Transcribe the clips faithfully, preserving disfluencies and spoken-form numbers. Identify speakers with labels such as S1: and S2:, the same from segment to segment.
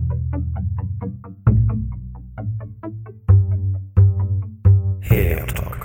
S1: Helium Talk.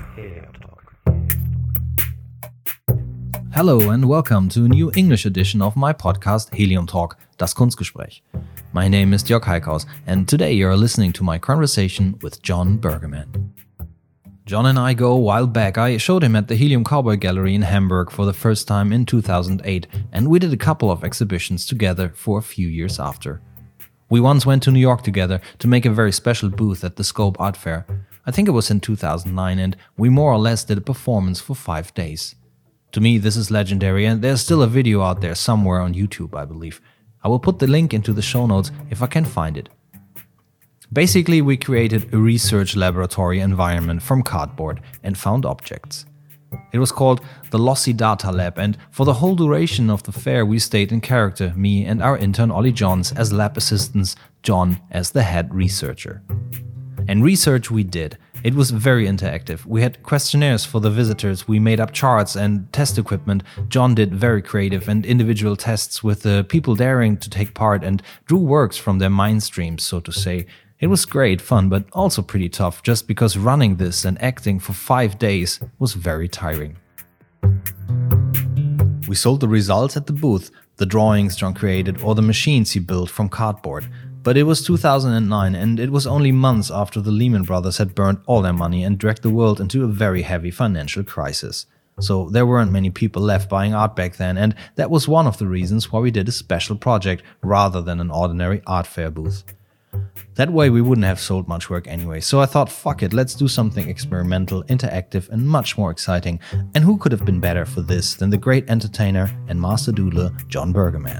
S2: Hello and welcome to a new English edition of my podcast Helium Talk, Das Kunstgespräch. My name is Jörg Heikhaus and today you are listening to my conversation with John Bergerman. John and I go a while back. I showed him at the Helium Cowboy Gallery in Hamburg for the first time in two thousand eight, and we did a couple of exhibitions together for a few years after. We once went to New York together to make a very special booth at the Scope Art Fair. I think it was in two thousand nine, and we more or less did a performance for five days. To me, this is legendary, and there's still a video out there somewhere on YouTube, I believe. I will put the link into the show notes if I can find it. Basically, we created a research laboratory environment from cardboard and found objects. It was called the Lossy Data Lab, and for the whole duration of the fair we stayed in character, me and our intern Ollie Johns as lab assistants, John as the head researcher. And research we did. It was very interactive. We had questionnaires for the visitors, we made up charts and test equipment. John did very creative and individual tests with the people daring to take part and drew works from their mind streams, so to say. It was great fun, but also pretty tough, just because running this and acting for five days was very tiring. We sold the results at the booth, the drawings John created or the machines he built from cardboard. But it was two thousand nine and it was only months after the Lehman Brothers had burned all their money and dragged the world into a very heavy financial crisis. So there weren't many people left buying art back then, and that was one of the reasons why we did a special project rather than an ordinary art fair booth. That way we wouldn't have sold much work anyway, so I thought, fuck it, let's do something experimental, interactive and much more exciting. And who could have been better for this than the great entertainer and master doodler John Bergerman.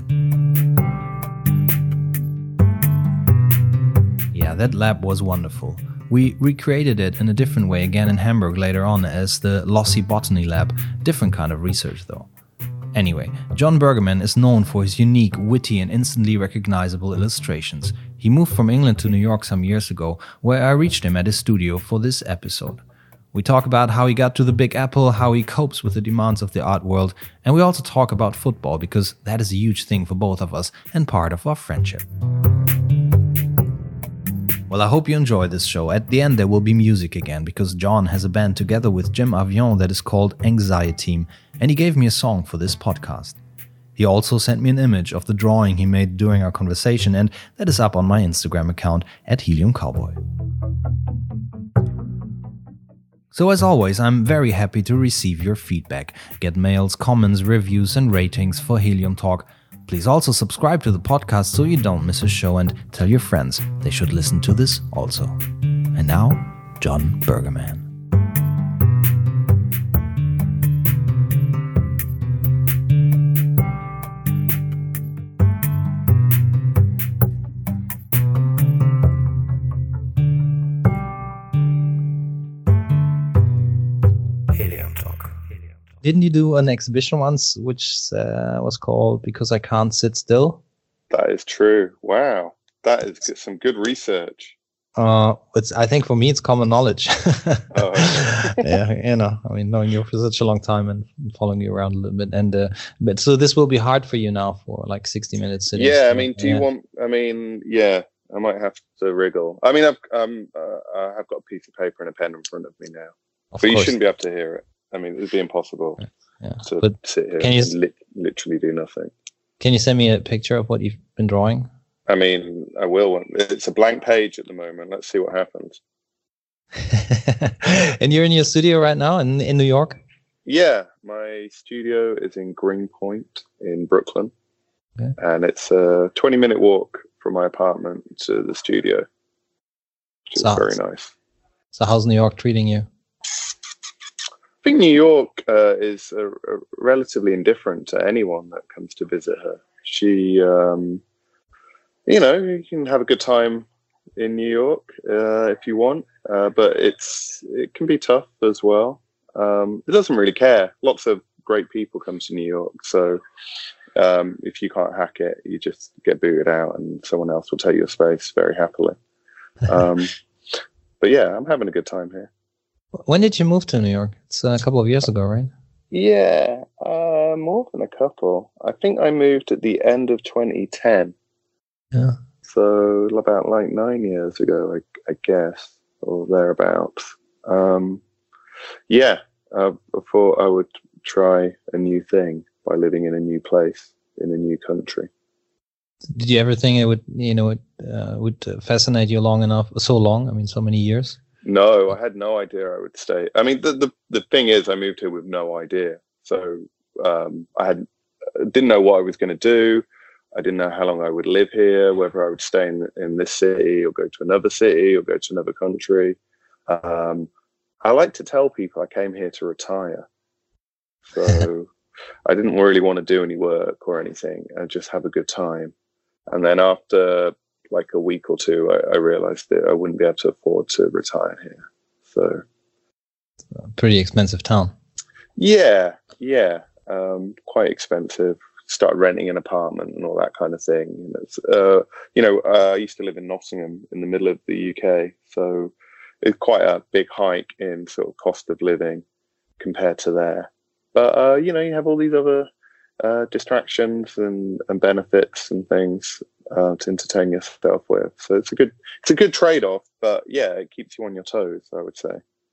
S2: Yeah, that lab was wonderful. We recreated it in a different way again in Hamburg later on as the Lossy Botany Lab, different kind of research though. Anyway, John Bergerman is known for his unique, witty and instantly recognizable illustrations. He moved from England to New York some years ago, where I reached him at his studio for this episode. We talk about how he got to the Big Apple, how he copes with the demands of the art world, and we also talk about football because that is a huge thing for both of us and part of our friendship. Well, I hope you enjoy this show. At the end there will be music again, because John has a band together with Jim Avion that is called Anxiety, and he gave me a song for this podcast. He also sent me an image of the drawing he made during our conversation, and that is up on my Instagram account at Helium Cowboy. So as always, I'm very happy to receive your feedback, get mails, comments, reviews and ratings for Helium Talk. Please also subscribe to the podcast so you don't miss a show, and tell your friends they should listen to this also. And now, John Bergerman.
S1: Helium Talk.
S2: Didn't you do an exhibition once which uh, was called Because I Can't Sit Still?
S3: That is true. Wow. That is some good research.
S2: Uh, it's, I think for me it's common knowledge.
S3: Oh, okay.
S2: Yeah, you know, I mean, knowing you for such a long time and following you around a little bit. And uh, but so this will be hard for you now for like sixty minutes sitting.
S3: Yeah,
S2: still.
S3: I mean, do
S2: yeah.
S3: you want, I mean, yeah, I might have to wriggle. I mean, I've, um, uh, I have got a piece of paper and a pen in front of me now.
S2: Of
S3: but you
S2: course.
S3: shouldn't be able to hear it. I mean, it would be impossible
S2: Yeah.
S3: to
S2: But
S3: sit here
S2: can you
S3: and li- literally do nothing.
S2: Can you send me a picture of what you've been drawing?
S3: I mean, I will. It's a blank page at the moment. Let's see what happens.
S2: And you're in your studio right now in, in New York?
S3: Yeah, my studio is in Greenpoint in Brooklyn.
S2: Okay.
S3: And it's a twenty minute walk from my apartment to the studio, which is
S2: So-
S3: very nice.
S2: So how's New York treating you?
S3: I think New York uh, is uh, uh, relatively indifferent to anyone that comes to visit her. She, um, you know, you can have a good time in New York uh, if you want, uh, but it's it can be tough as well. Um, it doesn't really care. Lots of great people come to New York, so um, if you can't hack it, you just get booted out, and someone else will take your space very happily. Um, but yeah, I'm having a good time here.
S2: When did you move to New York? It's a couple of years ago, right?
S3: Yeah, uh, more than a couple. I think I moved at the end of twenty ten.
S2: Yeah.
S3: So about like nine years ago, I, I guess, or thereabouts. Um, yeah, uh, I thought I would try a new thing by living in a new place, in a new country.
S2: Did you ever think it would, you know, it uh, would fascinate you long enough, so long? I mean, so many years?
S3: No, I had no idea I would stay. I mean, the the, the thing is, I moved here with no idea. So um, I had didn't know what I was going to do. I didn't know how long I would live here, whether I would stay in, in this city or go to another city or go to another country. Um, I like to tell people I came here to retire. So I didn't really want to do any work or anything and just have a good time. And then after like a week or two, I, I realized that I wouldn't be able to afford to retire here. So
S2: it's a pretty expensive town.
S3: Yeah, yeah. Um, quite expensive. Started renting an apartment and all that kind of thing. You know, uh, you know uh, I used to live in Nottingham in the middle of the U K. So it's quite a big hike in sort of cost of living compared to there. But, uh, you know, you have all these other uh, distractions and, and benefits and things uh, to entertain yourself with. So it's a good it's a good trade-off. But, yeah, it keeps you on your toes, I would say.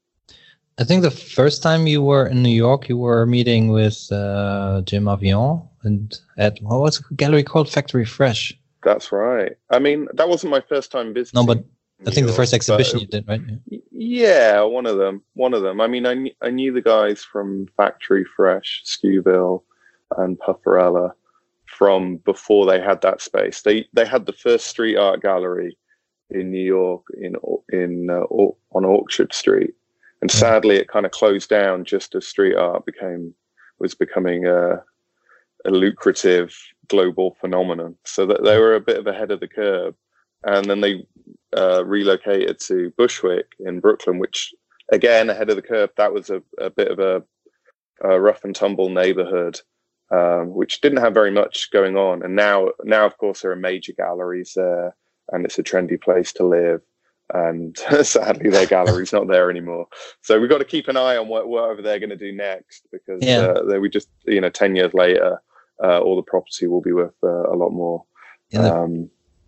S2: I think the first time you were in New York, you were meeting with uh, Jim Avion and at, what was the gallery called? Factory Fresh.
S3: That's right. I mean, that wasn't my first time visiting.
S2: No, but
S3: New
S2: I think
S3: York,
S2: the first exhibition
S3: but,
S2: you did, right?
S3: Yeah, one of them. One of them. I mean, I, kn- I knew the guys from Factory Fresh, Skewville, and Pufferella from before they had that space. They they had the first street art gallery in New York in in uh, on Orchard Street, and sadly, it kind of closed down just as street art became was becoming a, a lucrative global phenomenon. So that they were a bit of ahead of the curve, and then they uh, relocated to Bushwick in Brooklyn, which again ahead of the curve. That was a, a bit of a, a rough and tumble neighborhood, um, which didn't have very much going on. And now, now of course, there are major galleries there, and it's a trendy place to live. And sadly, their gallery's not there anymore. So we've got to keep an eye on what, whatever they're going to do next, because
S2: Yeah.
S3: uh, they, we just, you know, ten years later, uh, all the property will be worth uh, a lot more.
S2: Yeah, the-
S3: Um,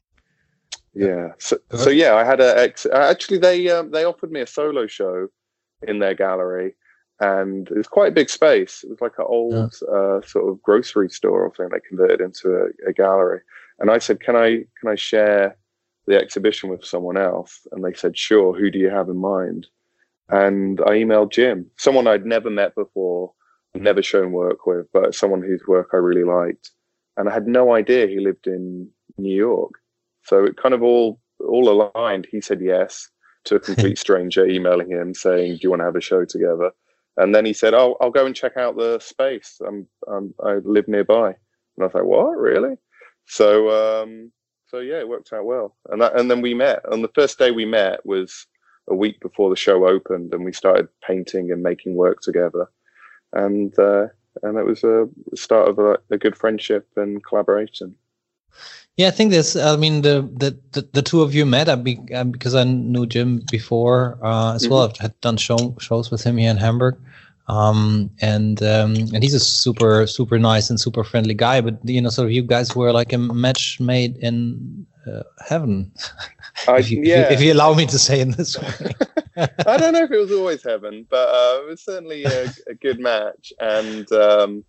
S3: yeah. So, so yeah, I had a ex. Actually, they um, they offered me a solo show in their gallery, and it was quite a big space. It was like an old uh, sort of grocery store or something they converted into a, a gallery. And I said, "Can I can I share the exhibition with someone else?" And they said, "Sure. Who do you have in mind?" And I emailed Jim, someone I'd never met before, never shown work with, but someone whose work I really liked. And I had no idea he lived in New York. So it kind of all all aligned. He said yes to a complete stranger emailing him saying, "Do you want to have a show together?" And then he said, "Oh, I'll go and check out the space. I'm, I'm I live nearby." And I was like, "What, really?" So um, so yeah, it worked out well. And that and then we met. And the first day we met was a week before the show opened, and we started painting and making work together. And uh, and it was a start of a, a good friendship and collaboration.
S2: Yeah, I think this. I mean, the the, the, the two of you met I be, uh, because I knew Jim before uh, as mm-hmm. well. I've had done show, shows with him here in Hamburg, um, and um, and he's a super super nice and super friendly guy. But you know, sort of you guys were like a match made in uh, heaven,
S3: I,
S2: if, you,
S3: yeah.
S2: if, you, if you allow me to say in this way.
S3: I don't know if it was always heaven, but uh, it was certainly a, a good match, and. Um,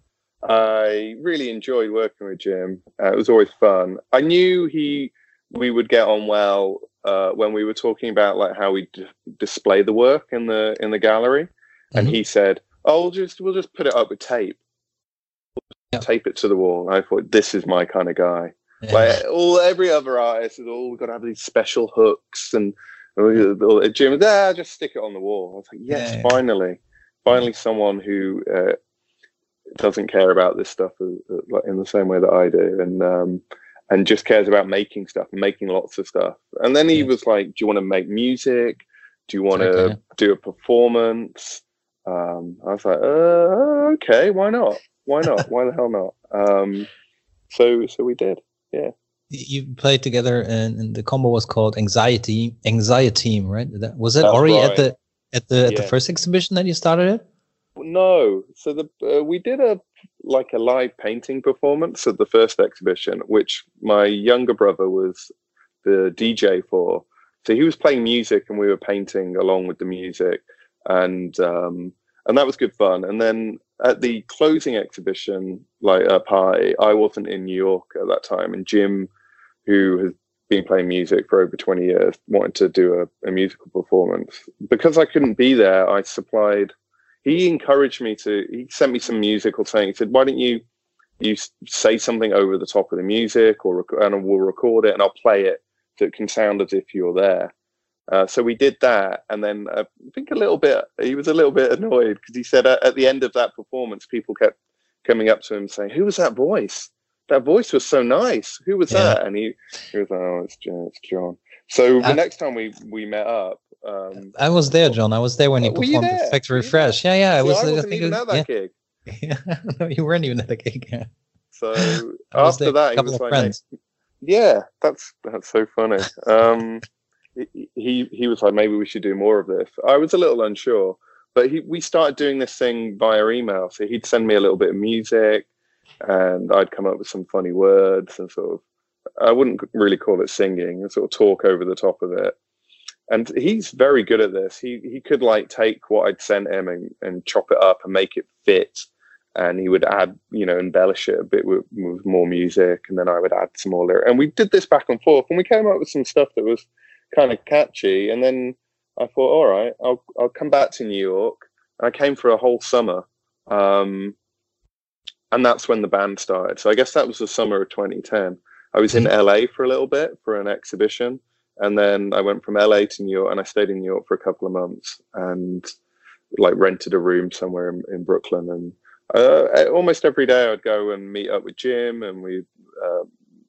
S3: I really enjoyed working with Jim. Uh, it was always fun. I knew he, we would get on well uh, when we were talking about like how we d- display the work in the in the gallery. Mm-hmm. And he said, "Oh, we'll just we'll just put it up with tape, we'll yeah. tape it to the wall." And I thought, this is my kind of guy. Yeah. Like all every other artist is, "Oh, we've got to have these special hooks," and uh, Jim was, "Ah, just stick it on the wall." I was like, "Yes, yeah, yeah. finally, finally, someone who." Uh, doesn't care about this stuff in the same way that I do, and um, and just cares about making stuff and making lots of stuff. And then he yeah. was like, "Do you want to make music? Do you want to okay, yeah. do a performance?" Um, I was like, uh, "Okay, why not? Why not? Why the hell not?" Um, so so we did, yeah.
S2: You played together, and, and the combo was called Anxiety Anxiety, right? That, was it
S3: That's
S2: already
S3: right.
S2: at the at the at
S3: yeah.
S2: the first exhibition that you started it?
S3: No, so the uh, we did a like a live painting performance at the first exhibition, which my younger brother was the D J for. So he was playing music and we were painting along with the music, and um, and that was good fun. And then at the closing exhibition, like a party, I wasn't in New York at that time, and Jim, who has been playing music for over twenty years, wanted to do a, a musical performance. Because I couldn't be there, I supplied. He encouraged me to. He sent me some music or something. He said, "Why don't you you say something over the top of the music, or rec- and we'll record it and I'll play it so it can sound as if you're there." Uh, so we did that, and then uh, I think a little bit. He was a little bit annoyed because he said uh, at the end of that performance, people kept coming up to him saying, "Who was that voice? That voice was so nice. Who was
S2: Yeah.
S3: that?" And he, he was like, "Oh, it's John. It's John." So the
S2: Uh,
S3: next time we we met up, um,
S2: I was there, John. I was there when he
S3: Uh, were you
S2: performed
S3: there?
S2: at Factory
S3: Were you
S2: Fresh.
S3: there?
S2: Yeah, yeah. I
S3: see,
S2: was.
S3: I
S2: I
S3: wasn't
S2: think
S3: even
S2: it was-
S3: at that
S2: yeah.
S3: gig.
S2: Yeah, no, you weren't even at the gig. Yeah.
S3: So
S2: I was
S3: after
S2: there with
S3: that,
S2: a
S3: he
S2: couple
S3: was
S2: of
S3: like,
S2: friends.
S3: "Yeah, that's that's so funny." Um, he he he was like, "Maybe we should do more of this." I was a little unsure, but he we started doing this thing via email. So he'd send me a little bit of music, and I'd come up with some funny words and sort of. I wouldn't really call it singing, and sort of talk over the top of it. And he's very good at this. He he could like take what I'd sent him and, and chop it up and make it fit. And he would add, you know, embellish it a bit with, with more music, and then I would add some more lyrics. And we did this back and forth, and we came up with some stuff that was kind of catchy. And then I thought, all right, I'll I'll come back to New York. And I came for a whole summer, um, and that's when the band started. So I guess that was the summer of twenty ten. I was in L A for a little bit for an exhibition, and then I went from L A to New York, and I stayed in New York for a couple of months, and like rented a room somewhere in, in Brooklyn. And uh, almost every day I'd go and meet up with Jim, and we'd uh,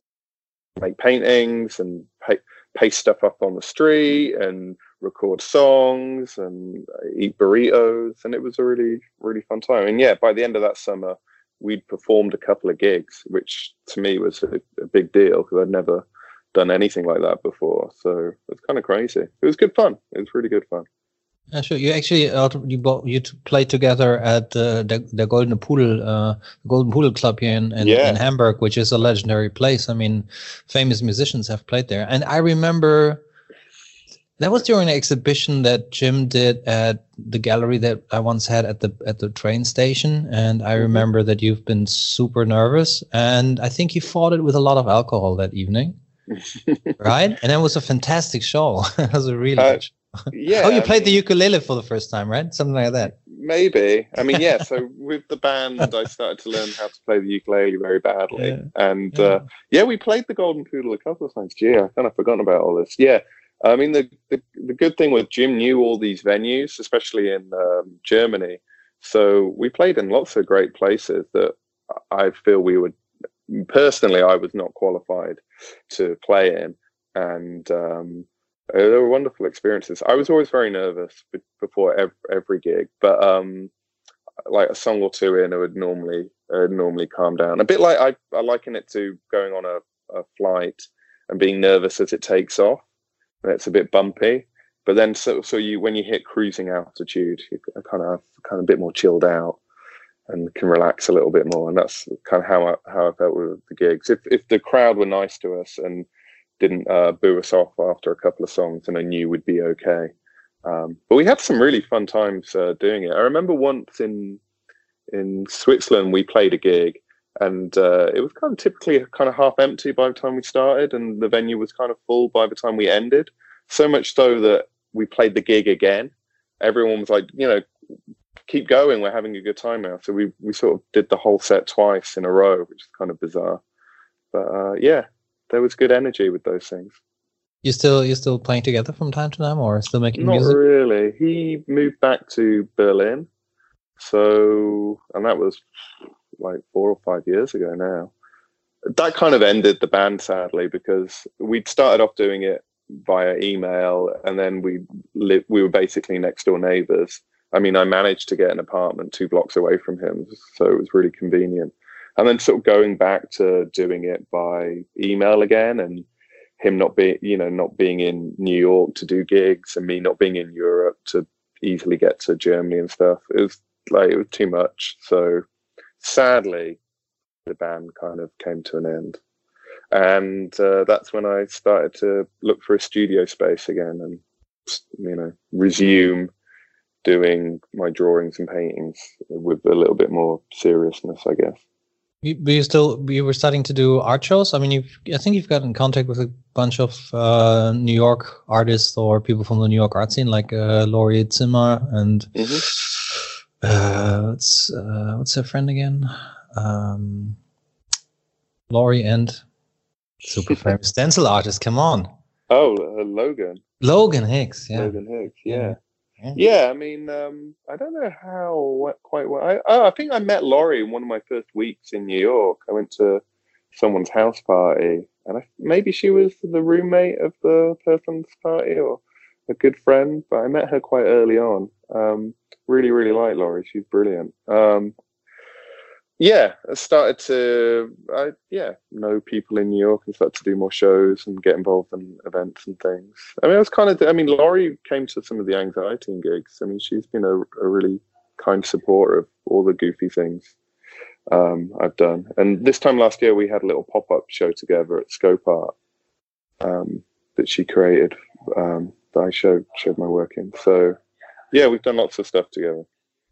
S3: make paintings and pa- paste stuff up on the street and record songs and eat burritos. And it was a really, really fun time. And yeah, by the end of that summer, we'd performed a couple of gigs, which to me was a, a big deal because I'd never done anything like that before. So it was kind of crazy. It was good fun. It was really good fun.
S2: Yeah, sure. You actually uh, you bo- you t- played together at uh, the the Golden Pudel uh, Golden Pudel Club here in, in,
S3: Yeah.
S2: in Hamburg, which is a legendary place. I mean, famous musicians have played there, and I remember that was during an exhibition that Jim did at the gallery that I once had at the at the train station, and I remember that you've been super nervous, and I think you fought it with a lot of alcohol that evening, right? And that was a fantastic show. It was a really
S3: Uh,
S2: good show.
S3: Yeah.
S2: Oh, you
S3: I
S2: played
S3: mean,
S2: the ukulele for the first time, right? Something like that.
S3: maybe. I mean, yeah. So with the band, I started to learn how to play the ukulele very badly,
S2: Yeah.
S3: and
S2: Yeah.
S3: uh, yeah, we played the Golden Poodle a couple of times. Gee, I kind of forgotten about all this. Yeah. I mean, the, the the good thing was Jim knew all these venues, especially in um, Germany. So we played in lots of great places that I feel we would personally, I was not qualified to play in, and um, they were wonderful experiences. I was always very nervous be- before every, every gig, but um, like a song or two in, I would normally uh, normally calm down. A bit like I, I liken it to going on a, a flight and being nervous as it takes off. And it's a bit bumpy, but then so so you when you hit cruising altitude, you kind of kind of a bit more chilled out and can relax a little bit more. And that's kind of how I how I felt with the gigs. If if the crowd were nice to us and didn't uh, boo us off after a couple of songs, and I knew we'd be okay. Um, but we had some really fun times uh, doing it. I remember once in in Switzerland we played a gig, and uh, it was kind of typically kind of half empty by the time we started, and the venue was kind of full by the time we ended. So much so that we played the gig again. Everyone was like, you know, keep going, we're having a good time now. So we we sort of did the whole set twice in a row, which is kind of bizarre. But uh, yeah, there was good energy with those things.
S2: You still you still playing together from time to time, or still making
S3: Not
S2: music?
S3: really. He moved back to Berlin, so and that was like four or five years ago now. That kind of ended the band, sadly, because we'd started off doing it via email, and then we lived, we were basically next door neighbors. I mean, I managed to get an apartment two blocks away from him, so it was really convenient. And then sort of going back to doing it by email again, and him not being, you know, not being in New York to do gigs, and me not being in Europe to easily get to Germany and stuff. It was like, it was too much. So sadly, the band kind of came to an end. and uh, that's when I started to look for a studio space again, and you know, resume doing my drawings and paintings with a little bit more seriousness, I guess.
S2: You, but you still you were starting to do art shows. I mean, you I think you've got in contact with a bunch of uh, New York artists or people from the New York art scene, like uh, Laurie Zimmer and mm-hmm. uh, what's uh, what's her friend again? Um, Laurie and super famous stencil artist. Come on.
S3: Oh, uh, Logan.
S2: Logan Hicks. Yeah.
S3: Logan Hicks. Yeah.
S2: Yeah.
S3: Yeah, yeah, I mean, um, I don't know how what, quite well. I, oh, I think I met Laurie in one of my first weeks in New York. I went to someone's house party, and I, maybe she was the roommate of the person's party or a good friend. But I met her quite early on. Um, really, really like Laurie. She's brilliant. Um, yeah, I started to, I yeah, know people in New York and started to do more shows and get involved in events and things. I mean, I was kind of, I mean, Laurie came to some of the Anxiety gigs. I mean, she's been a, a really kind supporter of all the goofy things um, I've done. And this time last year, we had a little pop-up show together at Scope Art um, that she created um, that I showed, showed my work in. So, yeah, we've done lots of stuff together.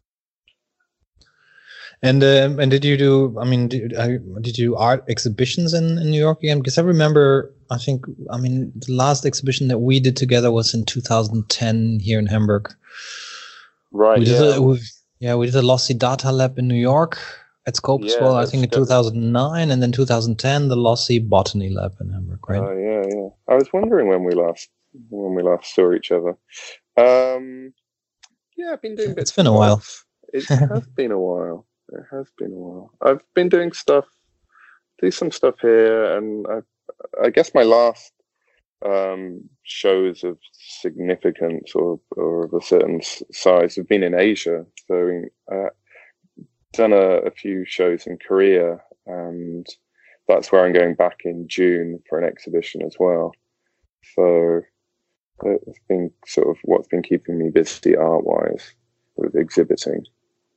S2: And um, and did you do? I mean, did, uh, did you do art exhibitions in, in New York again? Because I remember, I think, I mean, the last exhibition that we did together was in two thousand ten here in Hamburg.
S3: Right.
S2: We did
S3: yeah.
S2: A, we, yeah, we did a Lossy Data Lab in New York at Scope
S3: yeah,
S2: as well. I think in
S3: good.
S2: two thousand nine, and then two thousand ten, the Lossy Botany Lab in Hamburg. Right.
S3: Oh yeah, yeah. I was wondering when we last when we last saw each other. Um, yeah, I've been doing.
S2: It's
S3: bits
S2: been a while.
S3: It has been a while. It has been a while. I've been doing stuff, do some stuff here, and I, I guess my last um, shows of significance or, or of a certain size have been in Asia. So I've done a, a few shows in Korea, and that's where I'm going back in June for an exhibition as well. So it's been sort of what's been keeping me busy art-wise with exhibiting.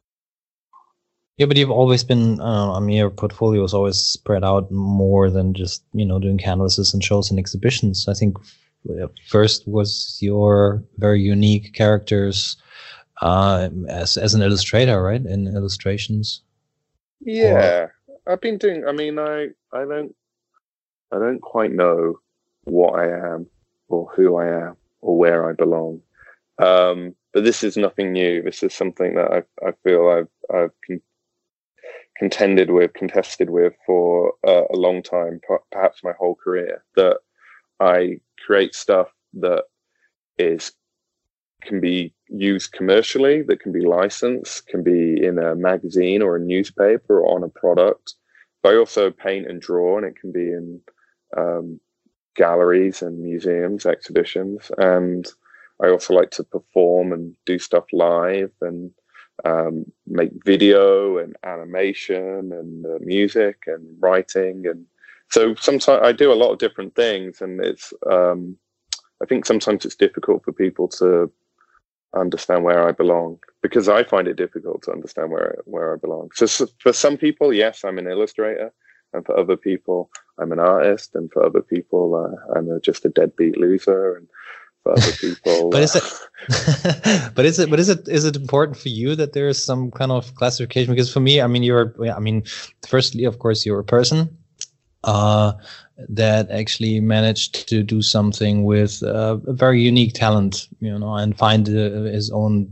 S2: Yeah, but you've always been, uh, I mean, your portfolio is always spread out more than just, you know, doing canvases and shows and exhibitions. I think first was your very unique characters uh, as as an illustrator, right? In illustrations.
S3: Yeah, or... I've been doing, I mean, I, I don't, I don't quite know what I am or who I am or where I belong. Um, but this is nothing new. This is something that I, I feel I've, I've con- contended with, contested with for uh, a long time, perhaps my whole career, that I create stuff that is can be used commercially, that can be licensed, can be in a magazine or a newspaper or on a product. But I also paint and draw, and it can be in um, galleries and museums, exhibitions. And I also like to perform and do stuff live and um, make video and animation and uh, music and writing. And so sometimes I do a lot of different things, and it's, um, I think sometimes it's difficult for people to understand where I belong, because I find it difficult to understand where, where I belong. So, so for some people, yes, I'm an illustrator. And for other people, I'm an artist. And for other people, uh, I'm a, just a deadbeat loser. And for other people,
S2: but
S3: uh,
S2: is it? but is it? But is it? Is it important for you that there is some kind of classification? Because for me, I mean, you're. I mean, firstly, of course, you're a person uh, that actually managed to do something with uh, a very unique talent, you know, and find uh, his own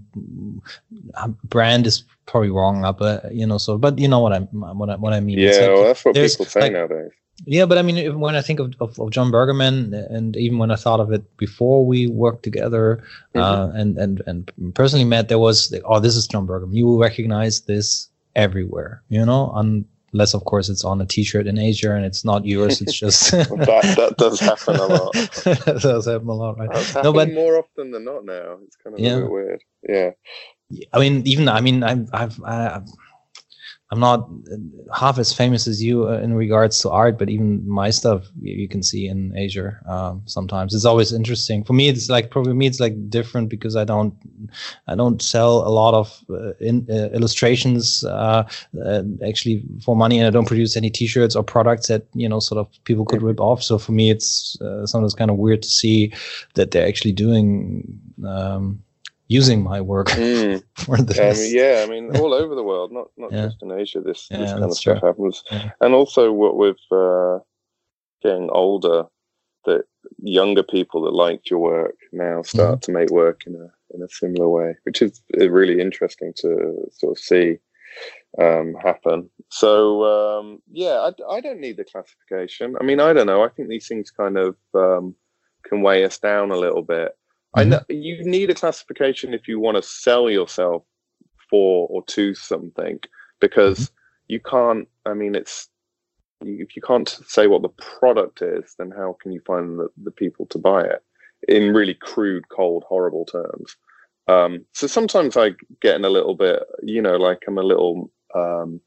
S2: brand is probably wrong, but you know, so. But you know what I what I what I mean.
S3: Yeah,
S2: like,
S3: well, that's what
S2: there's,
S3: people say
S2: like,
S3: nowadays.
S2: Yeah, but I mean, when I think of, of, of John Bergerman, and even when I thought of it before we worked together, mm-hmm. uh, and, and, and personally met, there was, like, oh, this is John Bergerman. You will recognize this everywhere, you know, unless, of course, it's on a T-shirt in Asia and it's not yours. It's just...
S3: that, that does happen a lot.
S2: That does happen a lot, right?
S3: That's
S2: no, but
S3: more often than not now. It's kind of
S2: yeah.
S3: a bit weird. Yeah.
S2: I mean, even, I mean, I've, I've, I've I'm I'm not half as famous as you uh, in regards to art, but even my stuff you, you can see in Asia um, sometimes. It's always interesting for me. It's like probably me. It's like different because I don't I don't sell a lot of uh, in, uh, illustrations uh, uh, actually for money, and I don't produce any T-shirts or products that you know sort of people could rip off. So for me, it's uh, sometimes kind of weird to see that they're actually doing. Um, using my work mm. for this.
S3: Um, yeah, I mean, all over the world, not not yeah. just in Asia, this,
S2: yeah,
S3: this kind of stuff
S2: true.
S3: happens.
S2: Yeah.
S3: And also what with uh, getting older, that younger people that liked your work now start mm-hmm. to make work in a in a similar way, which is really interesting to sort of see um, happen. So, um, yeah, I, I don't need the classification. I mean, I don't know. I think these things kind of um, can weigh us down a little bit. I know you need a classification if you want to sell yourself for or to something, because mm-hmm. you can't, I mean, it's, if you can't say what the product is, then how can you find the, the people to buy it in really crude, cold, horrible terms? Um, so sometimes I get in a little bit, you know, like I'm a little um,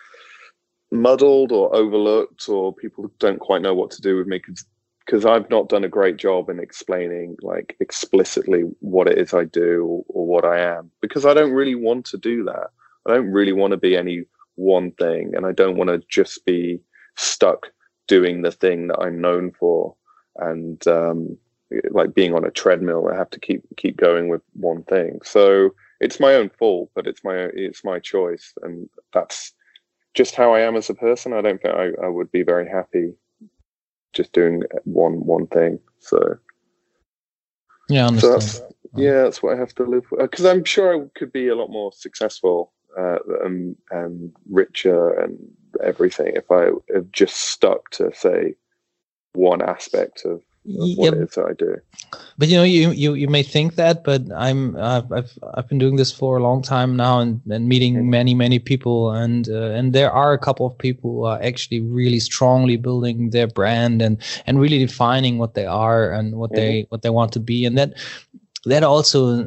S3: muddled or overlooked, or people don't quite know what to do with me because because I've not done a great job in explaining like explicitly what it is I do or, or what I am, because I don't really want to do that. I don't really want to be any one thing, and I don't want to just be stuck doing the thing that I'm known for, and um, like being on a treadmill. I have to keep keep going with one thing. So it's my own fault, but it's my it's my choice, and that's just how I am as a person. I don't think I, I would be very happy just doing one one thing. So
S2: yeah, I understand.
S3: So that's, yeah, that's what I have to live with. Because I'm sure I could be a lot more successful uh, and and richer and everything if I had just stuck to say one aspect of, of what
S2: yep.
S3: it is that I do.
S2: But you know, you you you may think that, but I'm uh, I've I've been doing this for a long time now, and, and meeting mm-hmm. many many people, and uh, and there are a couple of people who are actually really strongly building their brand and and really defining what they are and what mm-hmm. they what they want to be, and that that also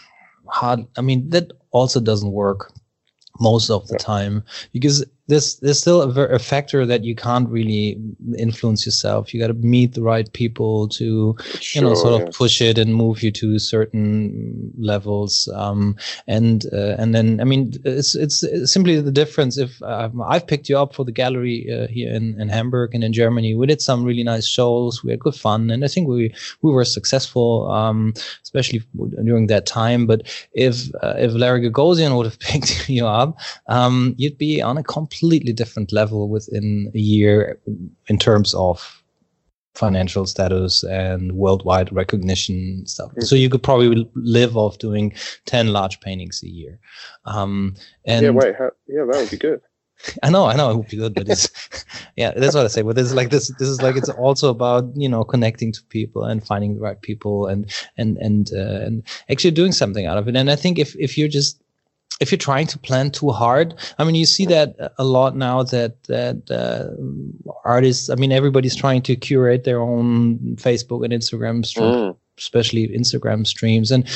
S2: hard. I mean, that also doesn't work most of the yeah. time, because there's there's still a, ver- a factor that you can't really influence yourself. You got to meet the right people to,
S3: sure,
S2: you know, sort of
S3: yes.
S2: push it and move you to certain levels. Um, and uh, and then I mean, it's it's simply the difference. If um, I've picked you up for the gallery uh, here in, in Hamburg and in Germany, we did some really nice shows. We had good fun, and I think we we were successful, um, especially during that time. But if uh, if Larry Gagosian would have picked you up, um, you'd be on a complete completely different level within a year in terms of financial status and worldwide recognition stuff. Mm-hmm. So you could probably live off doing ten large paintings a year. Um, and
S3: yeah, wait, how, yeah, that would be good.
S2: I know, I know it would be good, but it's, yeah, that's what I say. But it's like this, this is like, it's also about, you know, connecting to people and finding the right people and, and, and, uh, and actually doing something out of it. And I think if, if you're just, if you're trying to plan too hard, I mean, you see that a lot now that that uh, artists, I mean, everybody's trying to curate their own Facebook and Instagram stream, mm. especially Instagram streams. And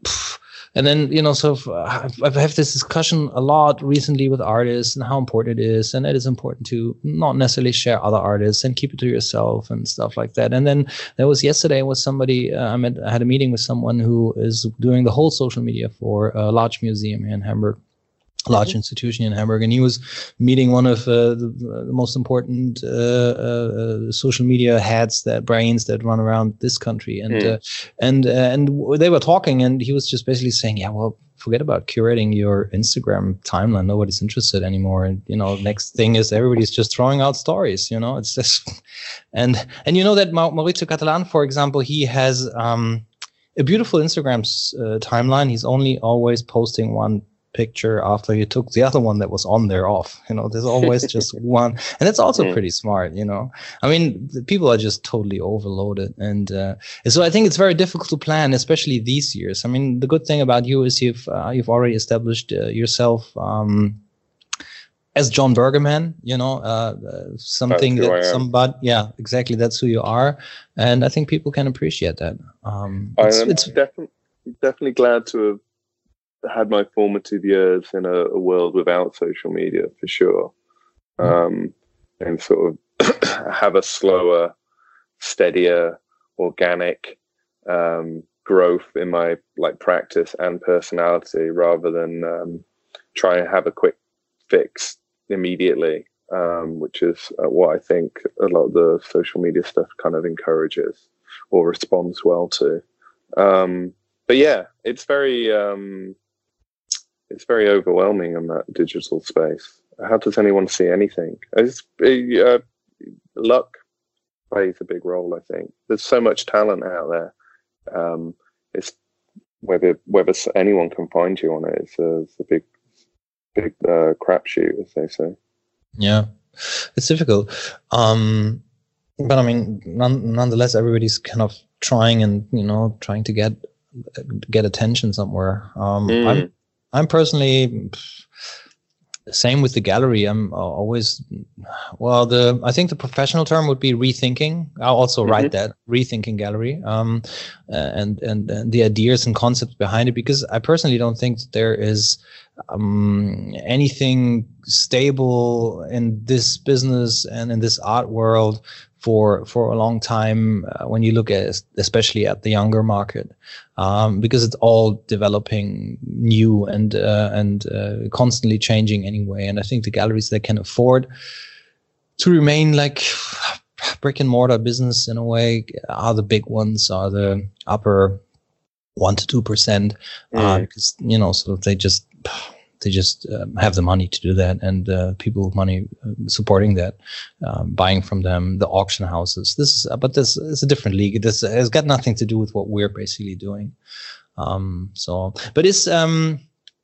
S2: and then, you know, so I've, I've had this discussion a lot recently with artists and how important it is. And it is important to not necessarily share other artists and keep it to yourself and stuff like that. And then there was yesterday was somebody, uh, I, met, I had a meeting with someone who is doing the whole social media for a large museum here in Hamburg. Large mm-hmm. institution in Hamburg, and he was meeting one of uh, the, the most important uh, uh, social media heads, that brains that run around this country, and mm. uh, and uh, and they were talking, and he was just basically saying, yeah, well, forget about curating your Instagram timeline. Nobody's interested anymore, and you know, next thing is everybody's just throwing out stories. You know, it's just, and and you know that Ma- Maurizio Catalan, for example, he has um, a beautiful Instagram uh, timeline. He's only always posting one picture after you took the other one that was on there off. You know, there's always just one, and it's also pretty smart. You know, I mean, the people are just totally overloaded, and uh, so I think it's very difficult to plan, especially these years. I mean, the good thing about you is you've uh, you've already established uh, yourself um, as John Bergerman. You know, uh, uh, something that somebody, yeah, exactly, that's who you are, and I think people can appreciate that. Um, it's,
S3: I'm
S2: it's
S3: definitely definitely glad to have had my formative years in a, a world without social media for sure, um, and sort of have a slower, steadier, organic um, growth in my like practice and personality, rather than um, try and have a quick fix immediately, um, which is uh, what I think a lot of the social media stuff kind of encourages or responds well to. Um, but yeah, it's very um, it's very overwhelming in that digital space. How does anyone see anything? It's, uh, luck plays a big role, I think. There's so much talent out there. Um, it's whether whether anyone can find you on it. It's a, it's a big big uh, crapshoot, as they say.
S2: Yeah, it's difficult. Um, but I mean, none, nonetheless, everybody's kind of trying and you know trying to get get attention somewhere. Um,
S3: Mm.
S2: I'm I'm personally. Same with the gallery. I'm always, well, the, I think the professional term would be rethinking. I'll also mm-hmm. write that, rethinking gallery, um, and, and, and the ideas and concepts behind it, because I personally don't think that there is, um, anything stable in this business and in this art world for, for a long time, uh, when you look at, especially at the younger market, um, because it's all developing new and, uh, and, uh, constantly changing anyway. And I think the galleries that can afford to remain like brick and mortar business in a way are the big ones, are the upper one to two percent, mm. uh, because, you know, so they just, They just um, have the money to do that, and uh, people with money uh, supporting that, um, buying from them, the auction houses. This is, but this is a different league. This has got nothing to do with what we're basically doing. Um, so, but is um,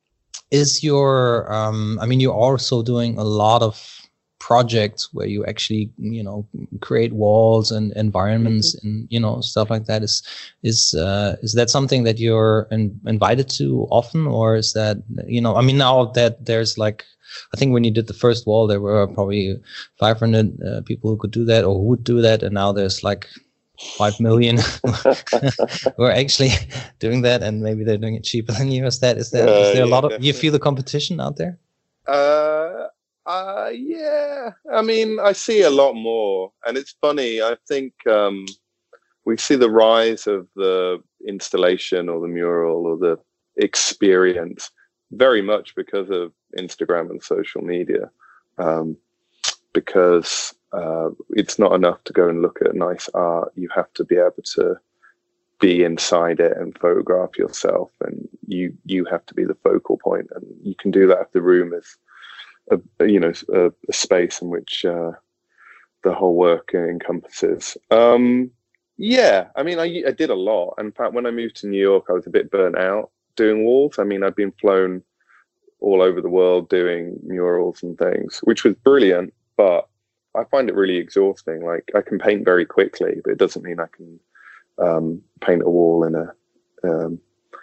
S2: is your um, I mean, you're also doing a lot of projects where you actually, you know, create walls and environments mm-hmm. and, you know, stuff like that. Is, is, uh, is that something that you're in, invited to often, or is that, you know, I mean, now that there's like, I think when you did the first wall, there were probably five hundred uh, people who could do that or who would do that. And now there's like five million who are actually doing that, and maybe they're doing it cheaper than you. Is that, is that, uh, is there yeah, a lot of, definitely. You feel the competition out there?
S3: Uh, Uh, yeah, I mean, I see a lot more, and it's funny. I think um, we see the rise of the installation or the mural or the experience very much because of Instagram and social media, um, because uh, it's not enough to go and look at nice art. You have to be able to be inside it and photograph yourself, and you you have to be the focal point, and you can do that if the room is A, you know, a, a space in which uh, the whole work encompasses. Um, yeah, I mean, I, I did a lot. In fact, when I moved to New York, I was a bit burnt out doing walls. I mean, I'd been flown all over the world doing murals and things, which was brilliant, but I find it really exhausting. Like, I can paint very quickly, but it doesn't mean I can um, paint a wall in a, um,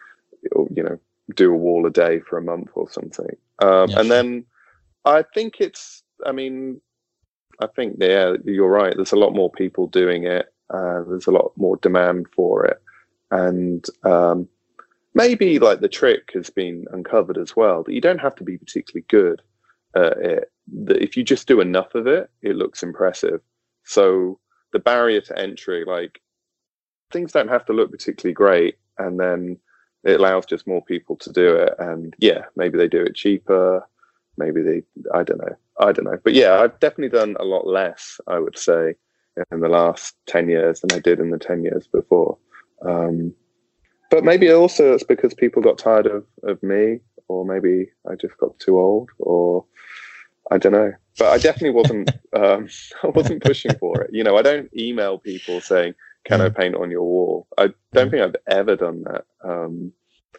S3: you know, do a wall a day for a month or something. Um, yeah, and sure. then I think it's, I mean, I think, yeah, you're right. There's a lot more people doing it. Uh, there's a lot more demand for it. And um, maybe like the trick has been uncovered as well, that you don't have to be particularly good at it. That if you just do enough of it, it looks impressive. So the barrier to entry, like, things don't have to look particularly great. And then it allows just more people to do it. And yeah, maybe they do it cheaper. Maybe they, I don't know. I don't know. But yeah, I've definitely done a lot less, I would say, in the last ten years than I did in the ten years before. Um, but maybe also it's because people got tired of, of me, or maybe I just got too old, or I don't know. But I definitely wasn't, um, I wasn't pushing for it. You know, I don't email people saying, can mm. I paint on your wall? I don't think I've ever done that. Um,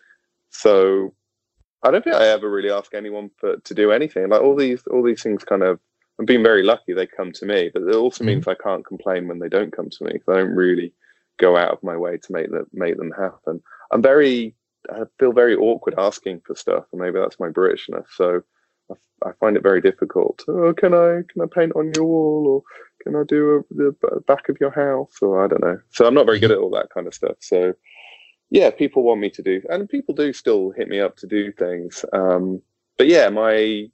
S3: so, I don't think I ever really ask anyone for, to do anything. Like all these, all these things kind of, I'm being very lucky they come to me, but it also means I can't complain when they don't come to me. I don't really go out of my way to make them, make them happen. I'm very, I feel very awkward asking for stuff, and maybe that's my Britishness. So I, I find it very difficult. Oh, can I, can I paint on your wall, or can I do a, the back of your house, or I don't know. So I'm not very good at all that kind of stuff. So yeah, people want me to do, and people do still hit me up to do things. Um, but yeah, my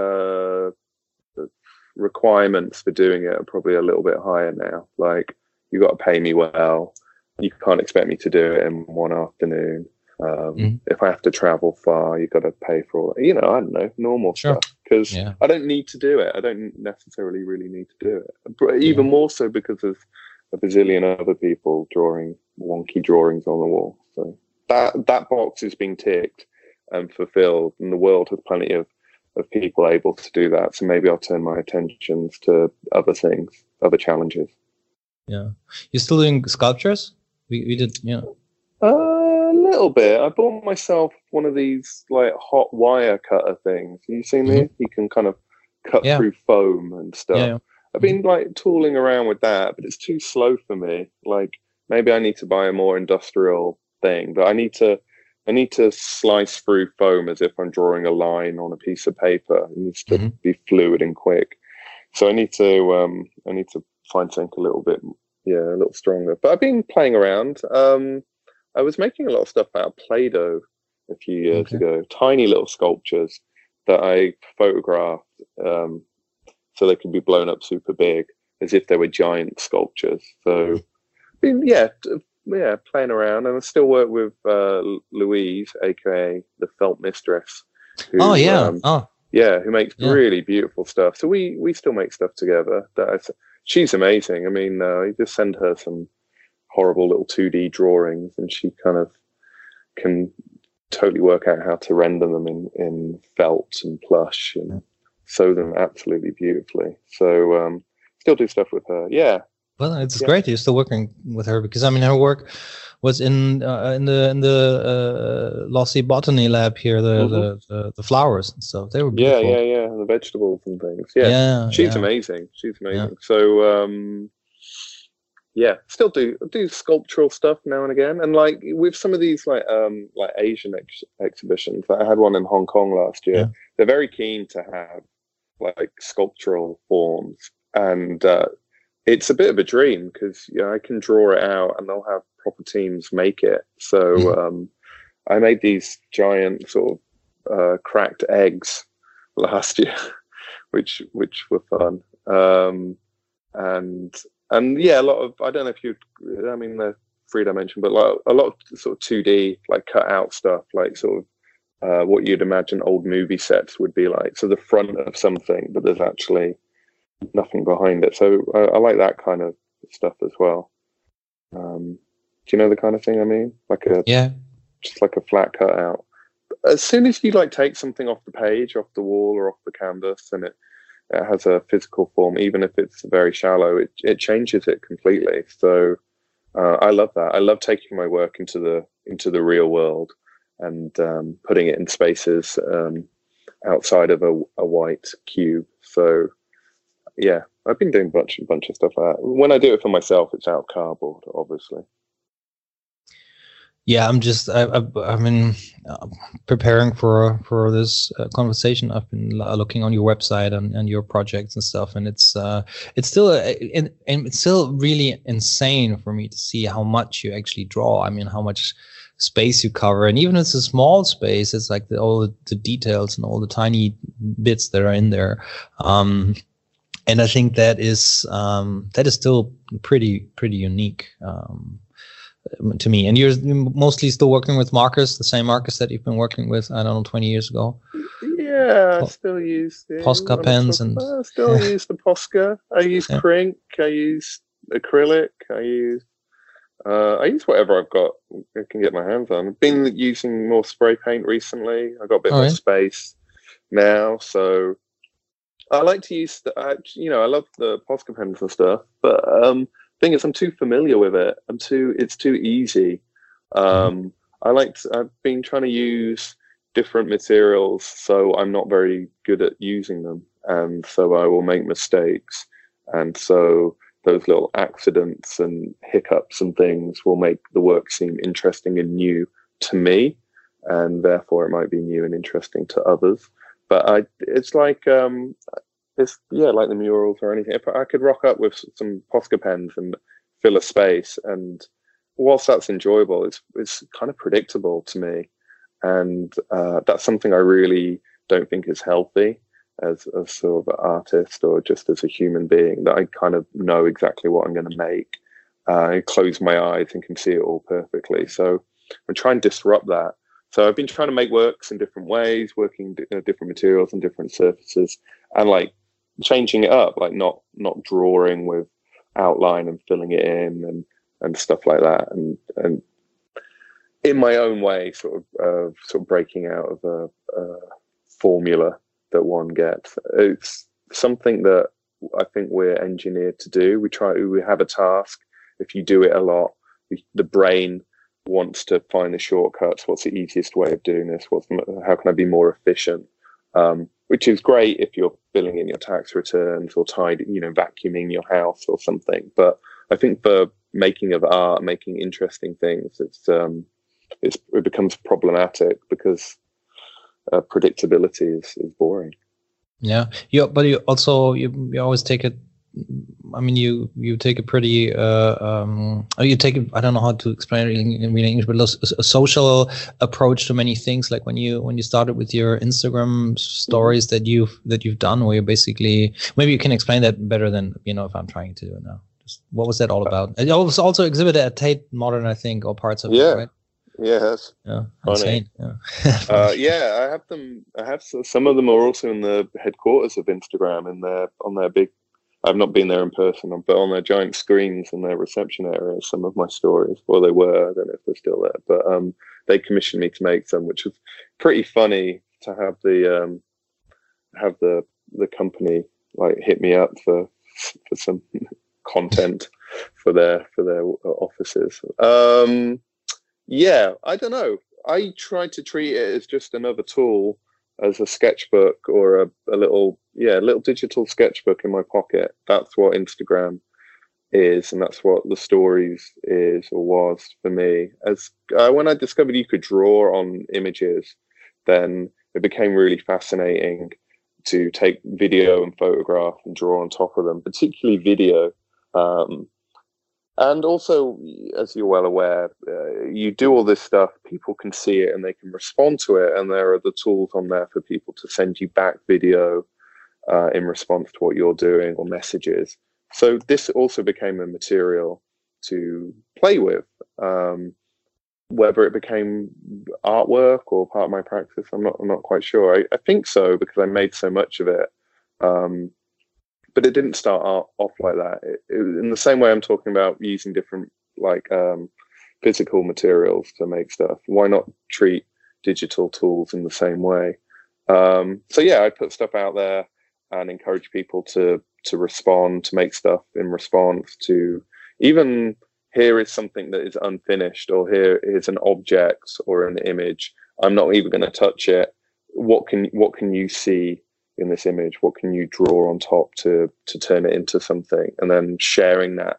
S3: uh, requirements for doing it are probably a little bit higher now. Like, you got to pay me well. You can't expect me to do it in one afternoon. Um, mm. If I have to travel far, you got to pay for all, you know, I don't know, normal
S2: sure.
S3: stuff. Because
S2: yeah.
S3: I don't need to do it. I don't necessarily really need to do it. But even yeah. more so because of a bazillion other people drawing wonky drawings on the wall. So that that box is being ticked and fulfilled, and the world has plenty of, of people able to do that. So maybe I'll turn my attentions to other things, other challenges.
S2: Yeah. You're still doing sculptures? We we did, yeah.
S3: Uh, a little bit. I bought myself one of these like hot wire cutter things. Have you seen mm-hmm. these? You can kind of cut yeah. through foam and stuff. Yeah, yeah. I've been like tooling around with that, but it's too slow for me. Like, maybe I need to buy a more industrial thing, but I need to I need to slice through foam as if I'm drawing a line on a piece of paper. It needs to mm-hmm. be fluid and quick. So I need to um I need to find something a little bit yeah, a little stronger. But I've been playing around. Um I was making a lot of stuff out of Play-Doh a few years okay. ago, tiny little sculptures that I photographed um so they could be blown up super big, as if they were giant sculptures. So, I mean, yeah, yeah, playing around. And I still work with uh, Louise, aka the Felt Mistress. Who,
S2: oh yeah,
S3: um,
S2: oh
S3: yeah, who makes
S2: yeah.
S3: really beautiful stuff. So we we still make stuff together. That is, she's amazing. I mean, uh, you just send her some horrible little two D drawings, and she kind of can totally work out how to render them in in felt and plush and. Yeah. Sew them absolutely beautifully. So um, still do stuff with her. Yeah.
S2: Well, it's
S3: yeah.
S2: great you're still working with her, because I mean her work was in uh, in the in the uh, Lossy Botany Lab here, the, mm-hmm. the, the the flowers and stuff. They were beautiful.
S3: Yeah, yeah, yeah. The vegetables and things. Yeah.
S2: yeah
S3: She's
S2: yeah.
S3: amazing. She's amazing. Yeah. So um, yeah, still do do sculptural stuff now and again. And like with some of these like um like Asian ex- exhibitions, like I had one in Hong Kong last year. Yeah. They're very keen to have like sculptural forms, and uh, it's a bit of a dream because you know, I can draw it out and they'll have proper teams make it. So um, I made these giant sort of uh, cracked eggs last year, which which were fun. Um, and and yeah, a lot of I don't know if you, I mean they're three dimensional, but like a lot of sort of two D like cut out stuff, like sort of. Uh, what you'd imagine old movie sets would be like. So the front of something, but there's actually nothing behind it. So I, I like that kind of stuff as well. Um, do you know the kind of thing I mean? Like a
S2: yeah,
S3: just like a flat cutout. As soon as you like take something off the page, off the wall, or off the canvas, and it, it has a physical form, even if it's very shallow, it it changes it completely. So uh, I love that. I love taking my work into the into the real world. And um, putting it in spaces um, outside of a, a white cube. So, yeah, I've been doing a bunch, bunch of stuff like that. When I do it for myself, it's out of cardboard, obviously.
S2: Yeah, I'm just, I, I, I've been uh, preparing for for this uh, conversation. I've been looking on your website and, and your projects and stuff, and it's uh, it's still uh, it, it's still really insane for me to see how much you actually draw. I mean, how much space you cover, and even if it's a small space, it's like the, all the, the details and all the tiny bits that are in there. Um, and I think that is um, that is still pretty pretty unique. Um, to me. And you're mostly still working with markers, the same markers that you've been working with, I don't know, twenty years ago?
S3: Yeah, I still use the
S2: Posca pens and
S3: I still yeah. use the Posca. I use yeah. Crink, I use acrylic, I use uh, I use whatever I've got I can get my hands on. I've been using more spray paint recently. I've got a bit
S2: oh,
S3: more
S2: yeah.
S3: space now, so I like to use the, I, you know, I love the Posca pens and stuff, but um thing is, I'm too familiar with it. I'm too. It's too easy. Um, mm-hmm. I like. To, I've been trying to use different materials, so I'm not very good at using them, and so I will make mistakes. And so those little accidents and hiccups and things will make the work seem interesting and new to me, and therefore it might be new and interesting to others. But I, it's like. Um, It's yeah, like the murals or anything. If I could rock up with some Posca pens and fill a space and whilst that's enjoyable, it's it's kind of predictable to me, and uh, that's something I really don't think is healthy as a sort of artist or just as a human being. That I kind of know exactly what I'm going to make. Uh, I close my eyes and can see it all perfectly. So I'm trying to disrupt that. So I've been trying to make works in different ways, working d- uh, different materials and different surfaces, and like changing it up, like not not drawing with outline and filling it in and and stuff like that, and and in my own way, sort of uh, sort of breaking out of a, a formula that one gets. It's something that I think we're engineered to do. We try. We have a task. If you do it a lot, we, the brain wants to find the shortcuts. What's the easiest way of doing this? What's how can I be more efficient? Um, which is great if you're filling in your tax returns or tidy, you know, vacuuming your house or something. But I think for making of art, making interesting things, it's um, it's it becomes problematic because uh, predictability is, is boring.
S2: Yeah, you but you also you, you always take it. I mean, you you take a pretty uh, um, you take a, I don't know how to explain it in, in English, but a, a social approach to many things. Like when you when you started with your Instagram stories that you've that you've done, where you basically maybe you can explain that better than you know if I'm trying to do it now. Just, what was that all about? It was also exhibited at Tate Modern, I think, or parts of
S3: Yeah.
S2: it, right?
S3: Yes.
S2: Yeah,
S3: Funny.
S2: insane. Yeah.
S3: uh, yeah, I have them. I have some of them are also in the headquarters of Instagram, in their on their big. I've not been there in person, but on their giant screens in their reception area, some of my stories, well, they were, I don't know if they're still there, but um, they commissioned me to make some, which was pretty funny to have the um, have the the company like hit me up for for some content for their for their offices. Um, yeah, I don't know. I try to treat it as just another tool, as a sketchbook or a, a little, yeah, little digital sketchbook in my pocket. That's what Instagram is, and that's what the stories is or was for me. As uh, when I discovered you could draw on images, then it became really fascinating to take video and photograph and draw on top of them, particularly video. Um, And also, as you're well aware, uh, you do all this stuff, people can see it and they can respond to it. And there are the tools on there for people to send you back video uh, in response to what you're doing or messages. So this also became a material to play with. Um, whether it became artwork or part of my practice, I'm not, I'm not quite sure. I, I think so, because I made so much of it. Um, But it didn't start off like that. It, it, in the same way I'm talking about using different like um, physical materials to make stuff, why not treat digital tools in the same way? Um, so yeah, I put stuff out there and encourage people to to respond, to make stuff in response to, even here is something that is unfinished, or here is an object or an image. I'm not even going to touch it. What can what can you see in this image? What can you draw on top to to turn it into something? And then sharing that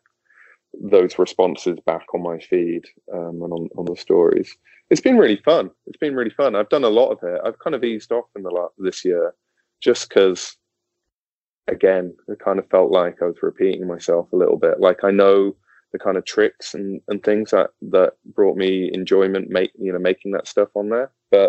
S3: those responses back on my feed um, and on, on the stories. It's been really fun. It's been really fun. I've done a lot of it. I've kind of eased off in the last, this year, just because, again, it kind of felt like I was repeating myself a little bit. Like I know the kind of tricks and, and things that that brought me enjoyment, make you know making that stuff on there, but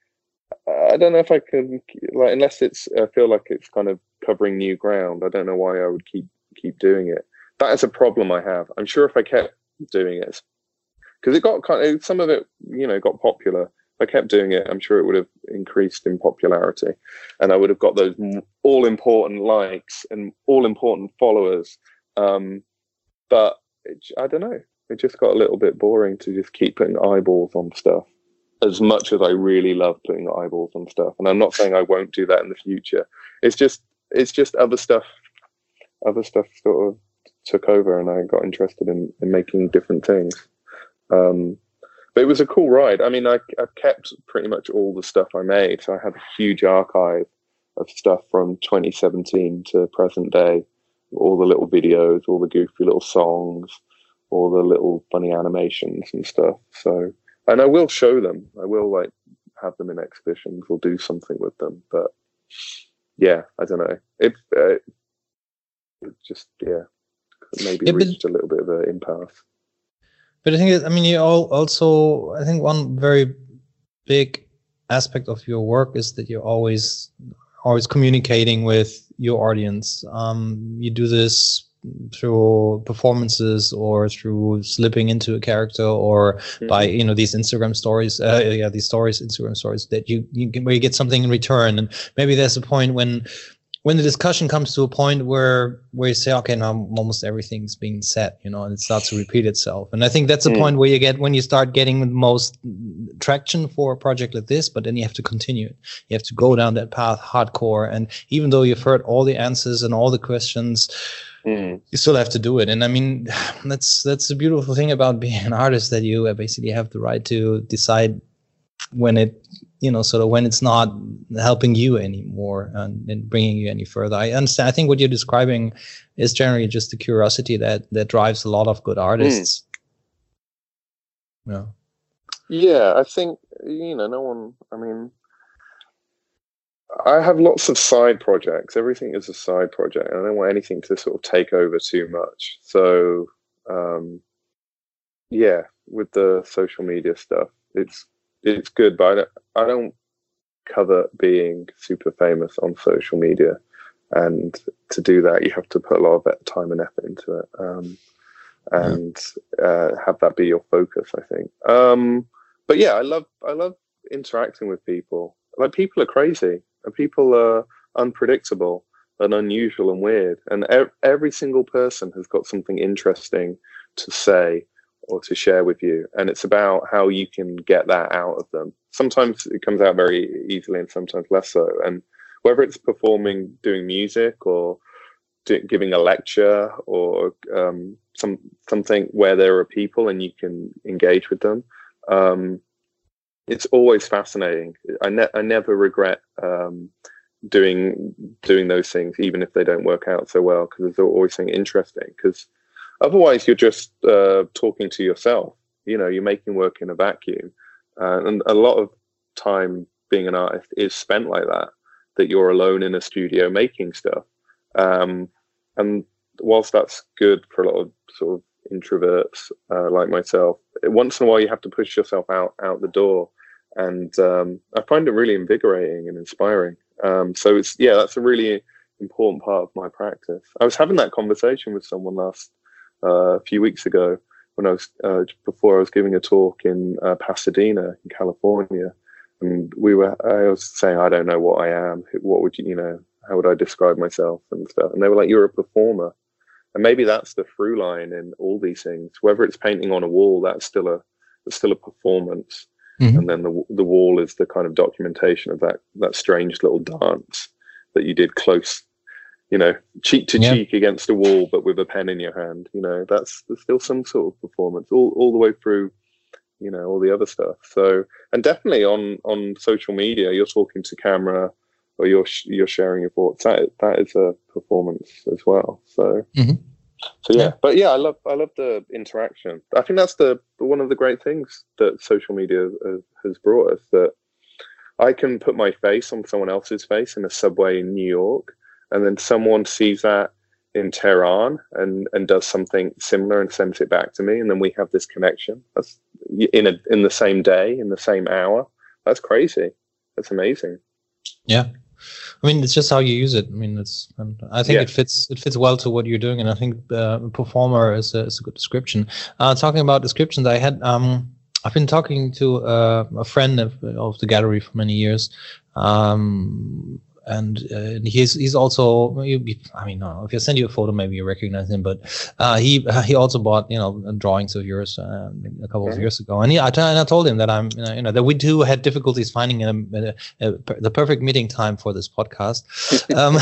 S3: I don't know if I can, like, unless it's, I feel like it's kind of covering new ground. I don't know why I would keep keep doing it. That is a problem I have. I'm sure if I kept doing it, because it got kind of, some of it, you know, got popular. If I kept doing it, I'm sure it would have increased in popularity, and I would have got those all important likes and all important followers. Um, but it, I don't know. It just got a little bit boring to just keep putting eyeballs on stuff, as much as I really love putting eyeballs on stuff. And I'm not saying I won't do that in the future. It's just, it's just other stuff, other stuff sort of took over, and I got interested in, in making different things. Um, but it was a cool ride. I mean, I, I've kept pretty much all the stuff I made. So I have a huge archive of stuff from twenty seventeen to present day, all the little videos, all the goofy little songs, all the little funny animations and stuff. So, and I will show them. I will like have them in exhibitions. We'll do something with them. But yeah, I don't know. It, uh, it just yeah, maybe
S2: Yeah, but-
S3: reached a little bit of an impasse.
S2: But I think, it, I mean, you all also, I think one very big aspect of your work is that you're always, always communicating with your audience. Um, you do this through performances or through slipping into a character or mm-hmm. by, you know, these Instagram stories, uh, yeah, these stories, Instagram stories that you, you where you get something in return. And maybe there's a point when, when the discussion comes to a point where, where you say, okay, now almost everything's being said, you know, and it starts to repeat itself. And I think that's a mm. point where you get, when you start getting the most traction for a project like this, but then you have to continue it. You have to go down that path hardcore. And even though you've heard all the answers and all the questions, mm. you still have to do it. And I mean, that's, that's the beautiful thing about being an artist, that you basically have the right to decide when it, you know, sort of when it's not helping you anymore and, and bringing you any further. I understand. I think what you're describing is generally just the curiosity that that drives a lot of good artists. Mm. Yeah.
S3: Yeah, I think, you know, no one, I mean, I have lots of side projects. Everything is a side project, and I don't want anything to sort of take over too much. So, um, yeah, with the social media stuff, it's, it's good, but I don't, I don't cover being super famous on social media. And to do that, you have to put a lot of time and effort into it, um, and uh, have that be your focus, I think. Um, but yeah, I love I love interacting with people. Like, people are crazy, and people are unpredictable and unusual and weird. And ev- every single person has got something interesting to say or to share with you, and it's about how you can get that out of them. Sometimes it comes out very easily and sometimes less so, and whether it's performing, doing music, or do, giving a lecture, or um, some something where there are people and you can engage with them, um, it's always fascinating. I, ne- I never regret um, doing doing those things, even if they don't work out so well, because there's always something interesting. Because otherwise, you're just uh, talking to yourself. You know, you're making work in a vacuum. Uh, and a lot of time being an artist is spent like that, that you're alone in a studio making stuff. Um, and whilst that's good for a lot of sort of introverts uh, like myself, once in a while you have to push yourself out, out the door. And um, I find it really invigorating and inspiring. Um, so it's, yeah, that's a really important part of my practice. I was having that conversation with someone last Uh, a few weeks ago when I was uh, before I was giving a talk in uh, Pasadena in California, and we were I was saying, I don't know what I am, what would you you know how would I describe myself and stuff, and they were like, you're a performer. And maybe that's the through line in all these things. Whether it's painting on a wall, that's still a it's still a performance. Mm-hmm. And then the the wall is the kind of documentation of that that strange little dance that you did close, you know, cheek to yep. cheek against a wall, but with a pen in your hand. You know, that's there's still some sort of performance all, all the way through, you know, all the other stuff. So, and definitely on, on social media, you're talking to camera or you're, you're sharing your thoughts. That, that is a performance as well. So, mm-hmm. so yeah, yeah, but yeah, I love, I love the interaction. I think that's the, one of the great things that social media uh, has brought us, that I can put my face on someone else's face in a subway in New York, and then someone sees that in Tehran and, and does something similar and sends it back to me, and then we have this connection. That's in a in the same day, in the same hour. That's crazy. That's amazing.
S2: Yeah, I mean, it's just how you use it. I mean, it's. I think yeah. it fits. It fits well to what you're doing, and I think uh, performer is a, is a good description. Uh, talking about descriptions, I had. Um, I've been talking to uh, a friend of, of the gallery for many years. Um, And uh, he's he's also, I mean, no, if I send you a photo, maybe you recognize him. But uh, he he also bought, you know, drawings of yours uh, a couple of years ago. And he, I, t- and I told him that I'm, you know, that we too had difficulties finding a, a, a, the perfect meeting time for this podcast. um,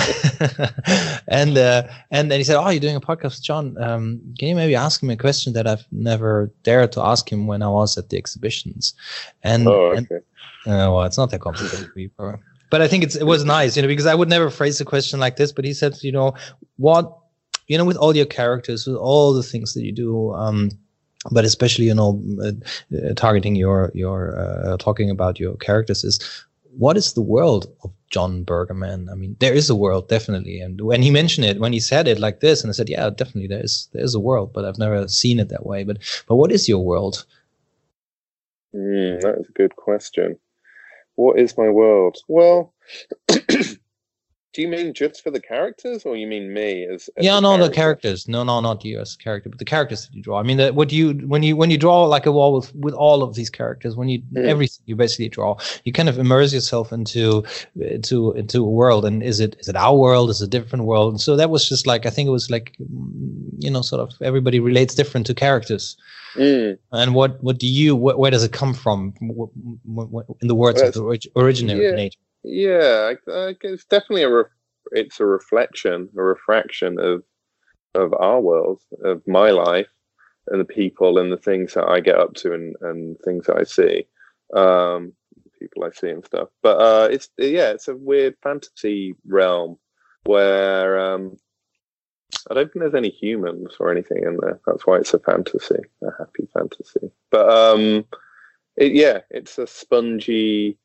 S2: and uh, and then he said, "Oh, you're doing a podcast, John? Um, can you maybe ask him a question that I've never dared to ask him when I was at the exhibitions?" And,
S3: oh, okay.
S2: and uh, well, it's not that complicated for you, probably. But I think it's, it was nice, you know, because I would never phrase a question like this. But he said, you know, what, you know, with all your characters, with all the things that you do, um, but especially, you know, uh, uh, targeting your, your, uh, talking about your characters, is what is the world of John Bergerman? I mean, there is a world, definitely. And when he mentioned it, when he said it like this, and I said, yeah, definitely there is, there is a world, but I've never seen it that way. But, but what is your world?
S3: Mm, that is a good question. What is my world? Well, do you mean just for the characters, or you mean me as? as
S2: yeah,
S3: the
S2: no,
S3: character?
S2: the characters. No, no, not you as a character, but the characters that you draw. I mean, that what you when you when you draw like a wall with with all of these characters, when you
S3: Mm.
S2: everything you basically draw, you kind of immerse yourself into into into a world. And is it is it our world? Is it a different world? And so that was just like I think it was like mm, you know, sort of everybody relates different to characters.
S3: Mm.
S2: And what what do you wh- where does it come from? Wh- wh- wh- in the words
S3: Well,
S2: of the orig- originator.
S3: Yeah, I, I, it's definitely a. Re- it's a reflection, a refraction of of our world, of my life, and the people and the things that I get up to, and, and things that I see, um, people I see and stuff. But uh, it's yeah, it's a weird fantasy realm where um, I don't think there's any humans or anything in there. That's why it's a fantasy, a happy fantasy. But um, it, yeah, it's a spongy,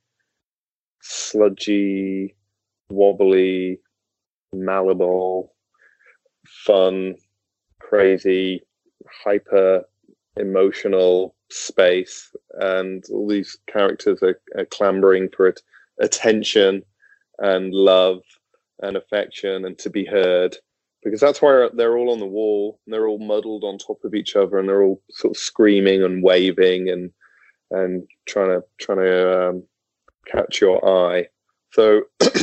S3: sludgy, wobbly, malleable, fun, crazy, hyper emotional space, and all these characters are, are clamoring for it, attention and love and affection and to be heard, because that's why they're all on the wall and they're all muddled on top of each other and they're all sort of screaming and waving and and trying to trying to um, catch your eye. So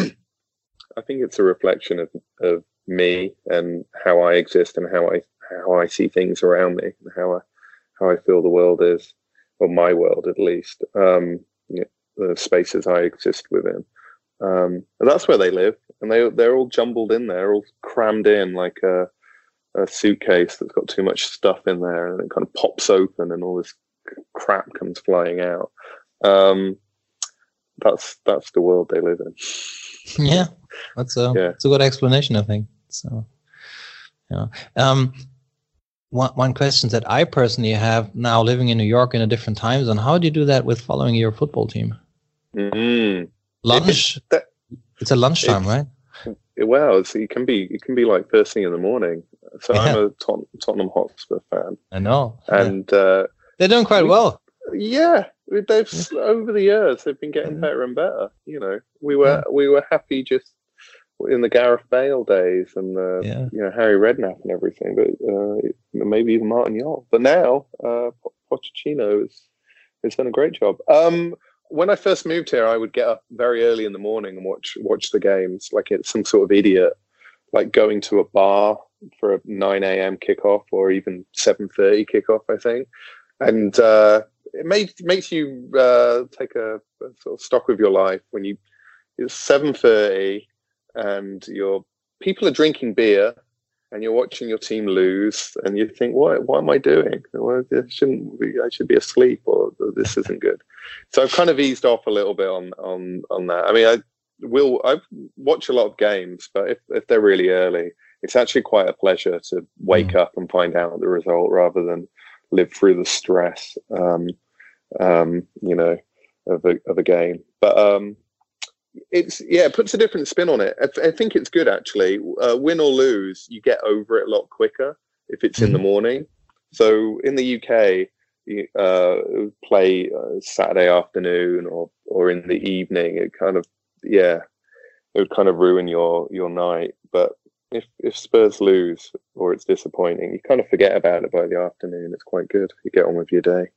S3: I think it's a reflection of, of me and how I exist and how I how I see things around me and how I how I feel the world is, or my world at least, um, you know, the spaces I exist within. Um, and that's where they live, and they they're all jumbled in there, all crammed in like a, a suitcase that's got too much stuff in there, and it kind of pops open, and all this crap comes flying out. Um, that's that's the world they live in.
S2: Yeah, that's a
S3: yeah.
S2: that's a good explanation, I think. So, yeah. Um, one one question that I personally have now, living in New York in a different time zone, how do you do that with following your football team?
S3: Mm.
S2: Lunch.
S3: It, that,
S2: it's a lunchtime,
S3: it's,
S2: right?
S3: It, well, it's, it can be it can be like first thing in the morning. So yeah. I'm a Tot- Tottenham Hotspur fan.
S2: I know,
S3: and
S2: yeah.
S3: uh,
S2: they're doing quite
S3: we,
S2: well.
S3: Yeah, they've yeah. over the years they've been getting better and better. You know, we were yeah. we were happy just in the Gareth Bale days and the yeah. you know Harry Redknapp and everything, but uh, maybe even Martin Jol. But now uh, Pochettino has has done a great job. Um, when I first moved here, I would get up very early in the morning and watch watch the games, like it's some sort of idiot, like going to a bar for a nine a.m. kickoff or even seven thirty kickoff, I think, and uh, it makes makes you uh, take a, a sort of stock of your life when you it's seven thirty and your people are drinking beer and you're watching your team lose and you think, what what am I doing? Well, I shouldn't be, I should be asleep, or, or this isn't good. So I've kind of eased off a little bit on on on that. I mean, I will I watch a lot of games, but if if they're really early, it's actually quite a pleasure to wake mm. up and find out the result rather than live through the stress, um, um, you know, of a of a game. But um, it's yeah, it puts a different spin on it. I, I think it's good actually. Uh, win or lose, you get over it a lot quicker if it's mm-hmm. in the morning. So in the U K, you uh, play uh, Saturday afternoon or or in the evening. It kind of yeah, it would kind of ruin your your night. But if if Spurs lose or it's disappointing, you kind of forget about it by the afternoon. It's quite good. You get on with your day.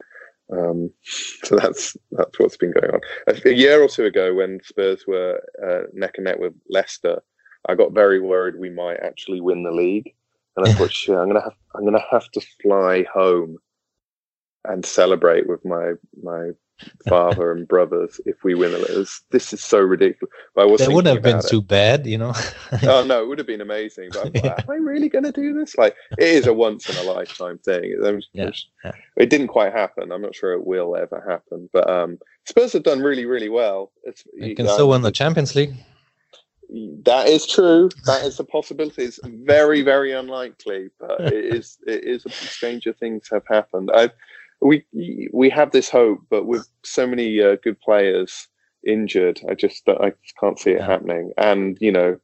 S3: Um, so that's that's what's been going on. A, a year or two ago, when Spurs were uh, neck and neck with Leicester, I got very worried we might actually win the league, and I thought, shit, I'm gonna have I'm gonna have to fly home and celebrate with my my father and brothers if we win it. This is so ridiculous. But I was
S2: that wouldn't have been
S3: it.
S2: too bad, you know.
S3: Oh no, it would have been amazing. But I'm like, am I really going to do this? Like, it is a once in a lifetime thing.
S2: Yeah, yeah.
S3: It didn't quite happen. I'm not sure it will ever happen. But um, Spurs have done really, really well. It's,
S2: you can um, still win the Champions League.
S3: That is true. That is a possibility. It's very, very unlikely, but it is. It is. Stranger things have happened. I. We we have this hope, but with so many uh, good players, injured. I just I just can't see it
S2: Yeah.
S3: happening. And you know,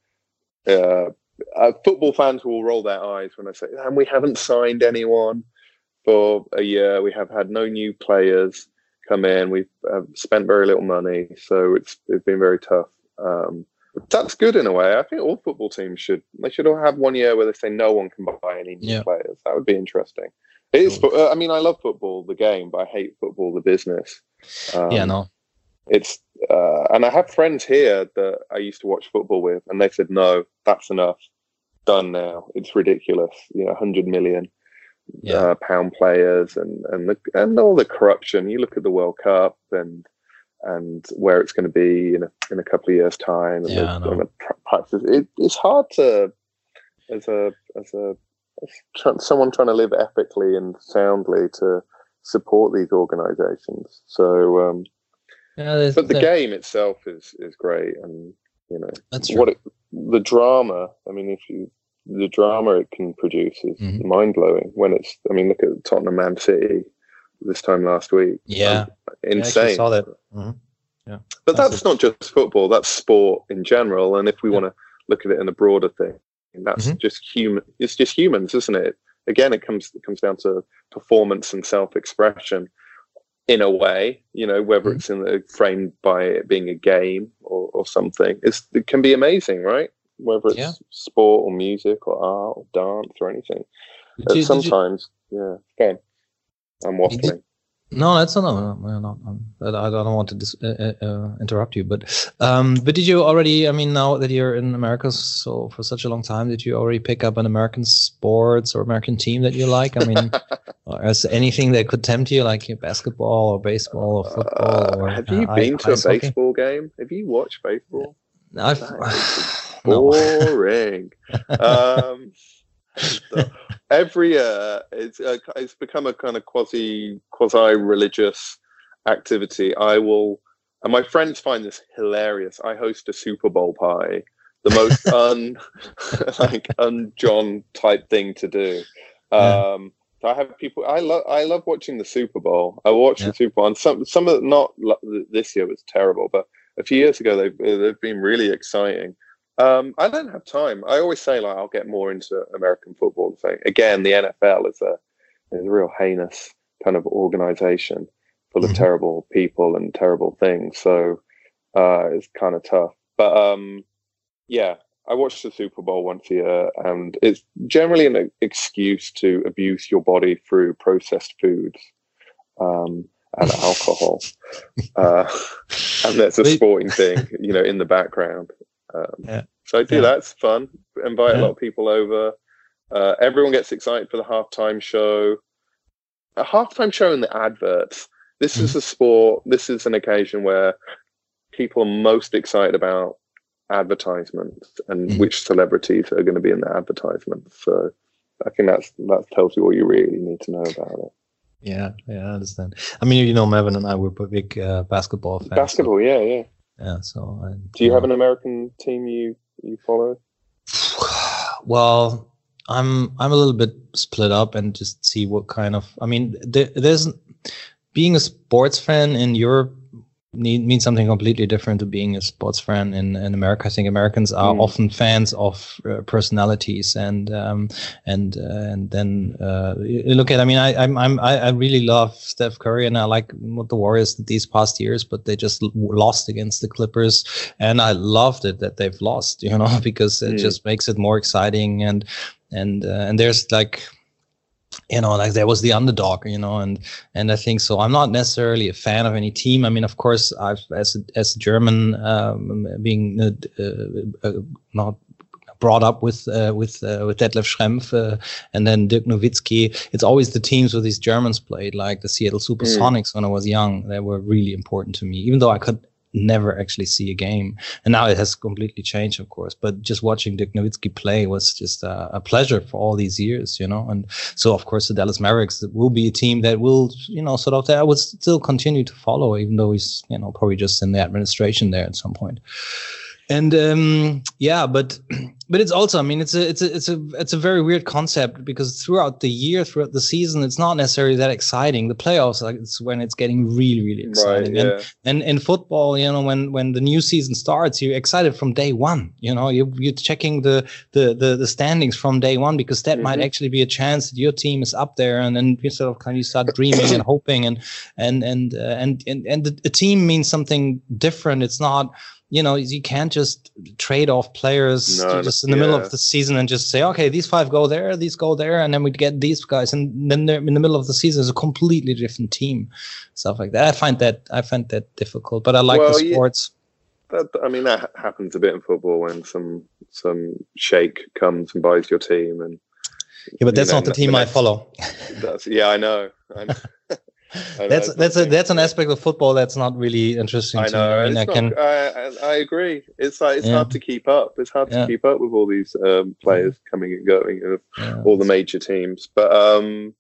S3: uh, uh, football fans will roll their eyes when I say, "And we haven't signed anyone for a year. We have had no new players come in. We've uh, spent very little money, so it's it's been very tough." Um, that's good in a way. I think all football teams should they should all have one year where they say no one can buy any new
S2: Yeah.
S3: players. That would be interesting. It is.
S2: Totally.
S3: Uh, I mean, I love football, the game, but I hate football, the business. Um,
S2: yeah, no.
S3: It's uh, and I have friends here that I used to watch football with, and they said, "No, that's enough. Done now. It's ridiculous. You know, hundred million
S2: Yeah.
S3: uh, pound players, and and the, and all the corruption. You look at the World Cup and and where it's going to be in a in a couple of years' time. And
S2: Yeah,
S3: the,
S2: I know.
S3: and the practice. It, it's hard to as a as a as tr- someone trying to live ethically and soundly to support these organisations. So. Um,
S2: Yeah, there's-
S3: But the
S2: there-
S3: game itself is is great, and you know
S2: That's true.
S3: what it, the drama. I mean, if you the drama it can produce is
S2: Mhm.
S3: mind blowing. When it's, I mean, look at Tottenham Man City this time last week.
S2: Yeah.
S3: Um,
S2: I actually
S3: insane.
S2: saw that. Mhm.
S3: But
S2: That's
S3: that's not just football. That's sport in general. And if we
S2: Yeah.
S3: want to look at it in a broader thing, that's
S2: Mhm.
S3: just human. It's just humans, isn't it? Again, it comes it comes down to performance and self expression. In a way, you know, whether
S2: Mhm.
S3: it's in the, framed by it being a game or, or something, it's, it can be amazing, right? Whether it's
S2: Yeah.
S3: sport or music or art or dance or anything.
S2: Did
S3: Uh,
S2: you- did you-
S3: sometimes, yeah. Okay, I'm waffling.
S2: No, that's not. No, no, no, no. But I don't want to dis- uh, uh, uh, interrupt you. But, um, but did you already? I mean, now that you're in America, so for such a long time, did you already pick up an American sports or American team that you like? I mean, or is there anything that could tempt you, like basketball or baseball or football?
S3: Uh,
S2: Or
S3: have you
S2: uh,
S3: been
S2: ice-
S3: to a
S2: ice hockey?
S3: baseball game? Have you watched baseball?
S2: I've
S3: That
S2: no.
S3: Boring. um, so every year, it's uh, it's become a kind of quasi quasi religious activity. I will, and my friends find this hilarious. I host a Super Bowl pie, the most un like un John type thing to do.
S2: Yeah.
S3: Um, so I have people. I love I love watching the Super Bowl. I watch
S2: Yeah.
S3: the Super Bowl, and some some of not this year was terrible, but a few years ago they've they've been really exciting. Um, I don't have time. I always say like I'll get more into American football. So again, the N F L is a is a real heinous kind of organization full of
S2: Mhm.
S3: terrible people and terrible things. So uh, it's kind of tough. But um, yeah, I watch the Super Bowl once a year, and it's generally an excuse to abuse your body through processed foods um, and alcohol. uh, and there's a
S2: Wait.
S3: sporting thing, you know, in the background. Um,
S2: Yeah.
S3: So I do
S2: Yeah.
S3: that. It's fun. Invite
S2: Yeah.
S3: a lot of people over. Uh, everyone gets excited for the halftime show. A halftime show and the adverts. This is a sport. This is an occasion where people are most excited about advertisements and
S2: Mhm.
S3: which celebrities are going to be in the advertisements. So I think that's that tells you all you really need to know about it.
S2: Yeah, yeah, I understand. I mean, you know, Mevin and I were big uh, basketball fans. so-
S3: Basketball, yeah, yeah.
S2: yeah. So. I,
S3: Do you have an American team you you follow?
S2: Well, I'm I'm a little bit split up and just see what kind of. I mean, there, there's being a sports fan in Europe need, means something completely different to being a sports fan in, in America. I think Americans are
S3: Mm.
S2: often fans of uh, personalities and um, and uh, and then uh, you look at. I mean, I I'm, I'm I I really love Steph Curry and I like what the Warriors did these past years, but they just l- lost against the Clippers, and I loved it that they've lost. You know, because it
S3: Mm.
S2: just makes it more exciting and and uh, and there's like. You know, like there was the underdog, you know, and and I think so. I'm not necessarily a fan of any team. I mean, of course, I've as a, as a German, um, being uh, uh, uh, not brought up with uh, with uh, with Detlef Schrempf uh, and then Dirk Nowitzki. It's always the teams where these Germans played, like the Seattle Supersonics when I was young. They were really important to me, even though I could never actually see a game. And now it has completely changed, of course. But just watching Dirk Nowitzki play was just uh, a pleasure for all these years, you know. And so, of course, the Dallas Mavericks will be a team that will, you know, sort of that I would still continue to follow, even though he's, you know, probably just in the administration there at some point. And um, yeah, but but it's also, I mean, it's a it's a it's a it's a very weird concept, because throughout the year, throughout the season, it's not necessarily that exciting. The playoffs, like, it's when it's getting really really exciting.
S3: Right, yeah.
S2: And and in football, you know, when when the new season starts, you're excited from day one. You know, you you're checking the the the, the standings from day one, because that mm-hmm. might actually be a chance that your team is up there, and then you sort of kind of start dreaming and hoping, and and and uh, and and and the, the team means something different. It's not. You know, you can't just trade off players
S3: no,
S2: just in the
S3: yeah.
S2: middle of the season and just say, okay, these five go there, these go there, and then we get these guys, and then they're in the middle of the season is a completely different team, stuff like that. I find that I find that difficult, but I like
S3: well,
S2: the sports.
S3: Yeah, that, I mean, that happens a bit in football when some some sheikh comes and buys your team, and
S2: yeah, but that's know, not the team the next, I follow.
S3: That's yeah, I know. I know. Know,
S2: that's that's a that's an aspect of football that's not really interesting.
S3: I
S2: to
S3: know.
S2: me. I, mean,
S3: it's
S2: I, can...
S3: not, I, I agree. It's like it's yeah. hard to keep up. It's hard to
S2: yeah.
S3: keep up with all these um, players yeah. coming and going of yeah. all the major teams. But um,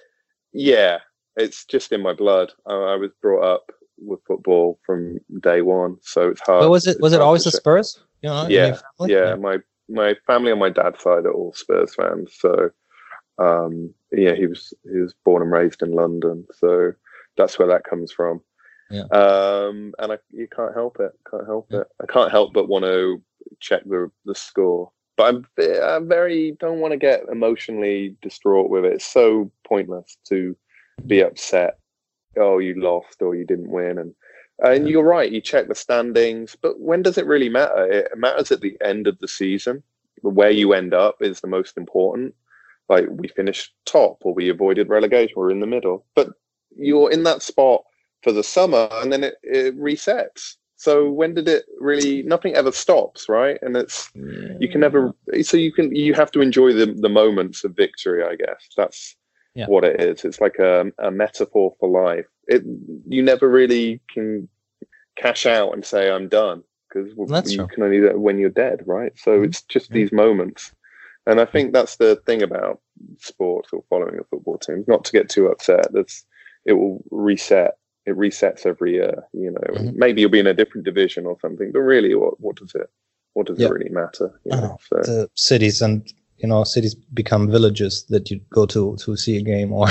S3: yeah, it's just in my blood. I, I was brought up with football from day one, so it's hard.
S2: But was it was it always the Spurs? You know,
S3: yeah, yeah, yeah. My my family on my dad's side are all Spurs fans, so. Um, yeah, he was he was born and raised in London, so that's where that comes from.
S2: Yeah.
S3: Um, and I you can't help it, can't help
S2: yeah.
S3: it. I can't help but want to check the the score, but I'm I very don't want to get emotionally distraught with it. It's so pointless to be upset. Oh, you lost or you didn't win, and and you're right. You check the standings, but when does it really matter? It matters at the end of the season. Where you end up is the most important. Like, we finished top, or we avoided relegation, we're in the middle. But you're in that spot for the summer, and then it, it resets. So when did it really? Nothing ever stops, right? And it's yeah. you can never. So you can you have to enjoy the the moments of victory. I guess that's yeah. what it is. It's like a, a metaphor for life. It you never really can cash out and say I'm done, because you true. can only do that when you're dead, right? So mm-hmm. it's just yeah. these moments. And I think that's the thing about sports or following a football team, not to get too upset. That's it will reset. It resets every year. You know, mm-hmm. maybe you'll be in a different division or something, but really, what what does it what does yeah. it really matter? You know,
S2: oh, so. The cities and you know cities become villages that you go to to see a game, or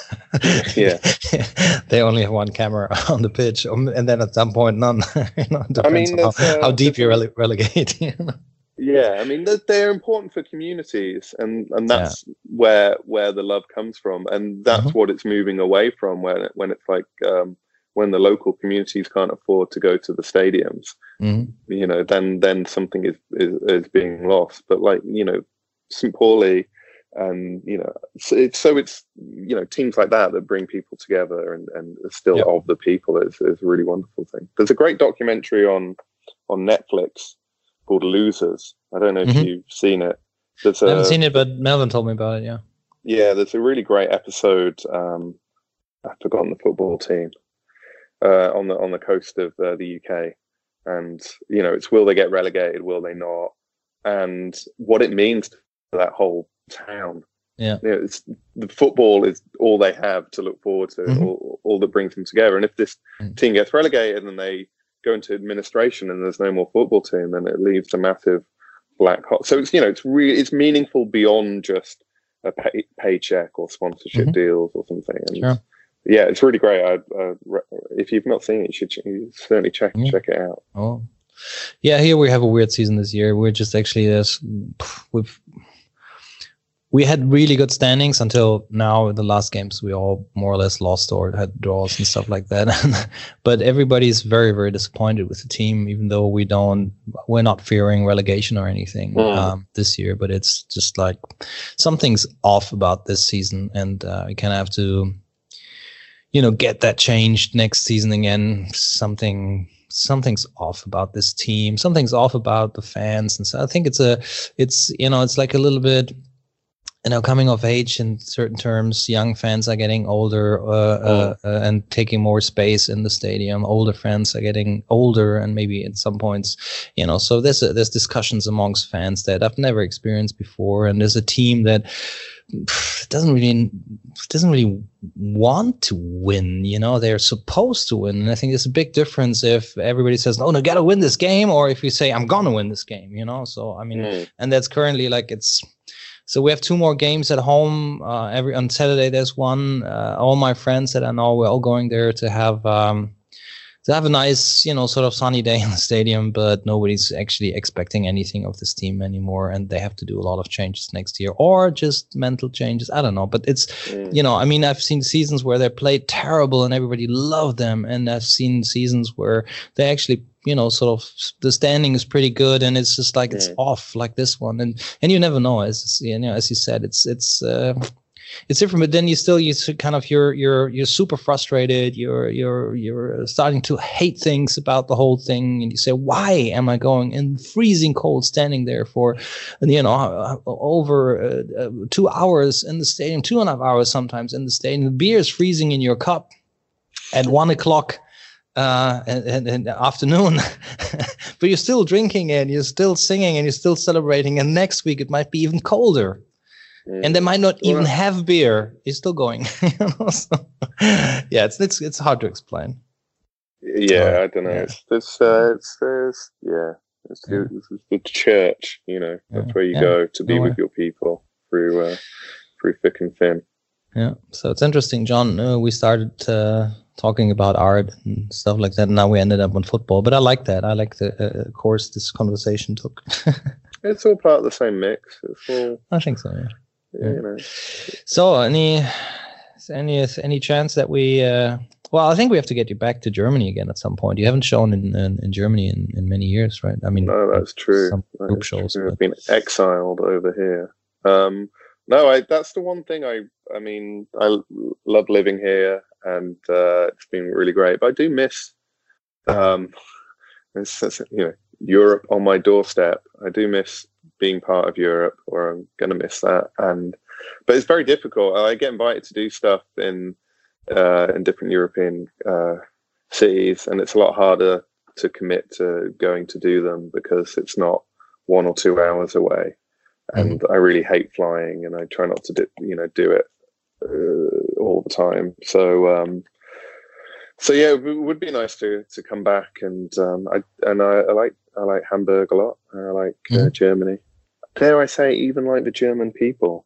S3: yeah,
S2: they only have one camera on the pitch, and then at some point none. you know,
S3: I mean,
S2: how,
S3: uh,
S2: how deep you rele- relegate. You know?
S3: Yeah, I mean, they're important for communities, and, and that's yeah. where where the love comes from, and that's mm-hmm. what it's moving away from. When it, when it's like um, when the local communities can't afford to go to the stadiums,
S2: mm-hmm.
S3: you know, then then something is, is is being lost. But like you know, Saint Pauli, and you know, so it's, so it's you know teams like that that bring people together and and are still yeah. of the people is is a really wonderful thing. There's a great documentary on on Netflix called Losers. I don't know if mm-hmm. you've seen it. There's a,
S2: I haven't seen it, but Melvin told me about it, yeah.
S3: Yeah, there's a really great episode. Um, I've forgotten the football team uh, on the on the coast of uh, the U K. And, you know, it's will they get relegated, will they not? And what it means to that whole town.
S2: Yeah.
S3: You know, it's, the football is all they have to look forward to,
S2: mm-hmm.
S3: all, all that brings them together. And if this
S2: mm-hmm.
S3: team gets relegated and they go into administration and there's no more football team, then it leaves a massive black hole. So it's you know it's really it's meaningful beyond just a pay, paycheck or sponsorship mm-hmm. deals or something. And
S2: sure.
S3: yeah, it's really great. I, uh, if you've not seen it, you should, ch- you should certainly check
S2: yeah.
S3: check it out.
S2: Oh, yeah. Here we have a weird season this year. We're just actually this we've. We had really good standings until now. The last games we all more or less lost or had draws and stuff like that. But everybody's very, very disappointed with the team, even though we don't, we're not fearing relegation or anything mm. um, this year. But it's just like something's off about this season, and uh, we kind of have to, you know, get that changed next season again. Something. Something's off about this team. Something's off about the fans, and so I think it's a, it's you know, it's like a little bit. you know, coming of age in certain terms. Young fans are getting older uh, uh, uh, and taking more space in the stadium. Older fans are getting older, and maybe at some points, you know. So there's a, there's discussions amongst fans that I've never experienced before, and there's a team that pff, doesn't really doesn't really want to win. You know, they're supposed to win, and I think there's a big difference if everybody says, "No, no, gotta win this game," or if you say, "I'm gonna win this game." You know, so I mean, mm. and that's currently like it's. So we have two more games at home. Uh, every on Saturday there's one. Uh, all my friends that I know, we're all going there to have um, to have a nice, you know, sort of sunny day in the stadium. But nobody's actually expecting anything of this team anymore, and they have to do a lot of changes next year, or just mental changes. I don't know. But it's, mm. you know, I mean, I've seen seasons where they played terrible and everybody loved them, and I've seen seasons where they actually, you know, sort of the standing is pretty good, and it's just like, yeah. it's off like this one. And, and you never know, as you know, as you said, it's, it's, uh, it's different, but then you still, you kind of, you're, you're, you're super frustrated. You're, you're, you're starting to hate things about the whole thing. And you say, why am I going in freezing cold, standing there for, you know, over uh, uh, two hours in the stadium, two and a half hours sometimes in the stadium. The beer is freezing in your cup at one o'clock. Uh, in, in the afternoon, but you're still drinking and you're still singing and you're still celebrating. And next week it might be even colder, mm. and they might not even well, have beer. You're still going. You know? So, yeah, it's it's it's hard to explain.
S3: Yeah, uh, I don't know. Yeah. It's it's, uh, it's it's yeah, it's, yeah. it's, it's the church. You know, that's yeah. where you yeah. go to be no with way. your people through uh, through thick and thin.
S2: Yeah, so it's interesting, John. Uh, we started uh, talking about art and stuff like that, and now we ended up on football. But I like that. I like the uh, course this conversation took.
S3: It's all part of the same mix. It's all.
S2: I think so. Yeah.
S3: Yeah, yeah. You know.
S2: So, any any any chance that we? Uh, well, I think we have to get you back to Germany again at some point. You haven't shown in in, in Germany in, in many years, right? I mean,
S3: no, that's true.
S2: Some
S3: that
S2: group shows.
S3: I've been exiled over here. Um, no, I. That's the one thing I. I mean, I l- love living here, and uh, it's been really great. But I do miss, um, it's, it's, you know, Europe on my doorstep. I do miss being part of Europe, or I'm going to miss that. And but it's very difficult. I get invited to do stuff in uh, in different European uh, cities, and it's a lot harder to commit to going to do them because it's not one or two hours away. And mm-hmm. I really hate flying, and I try not to do, you know, do it uh, all the time. So, um, so yeah, it would be nice to to come back, and um, I and I, I like I like Hamburg a lot. I like mm-hmm. uh, Germany. Dare I say, even like the German people,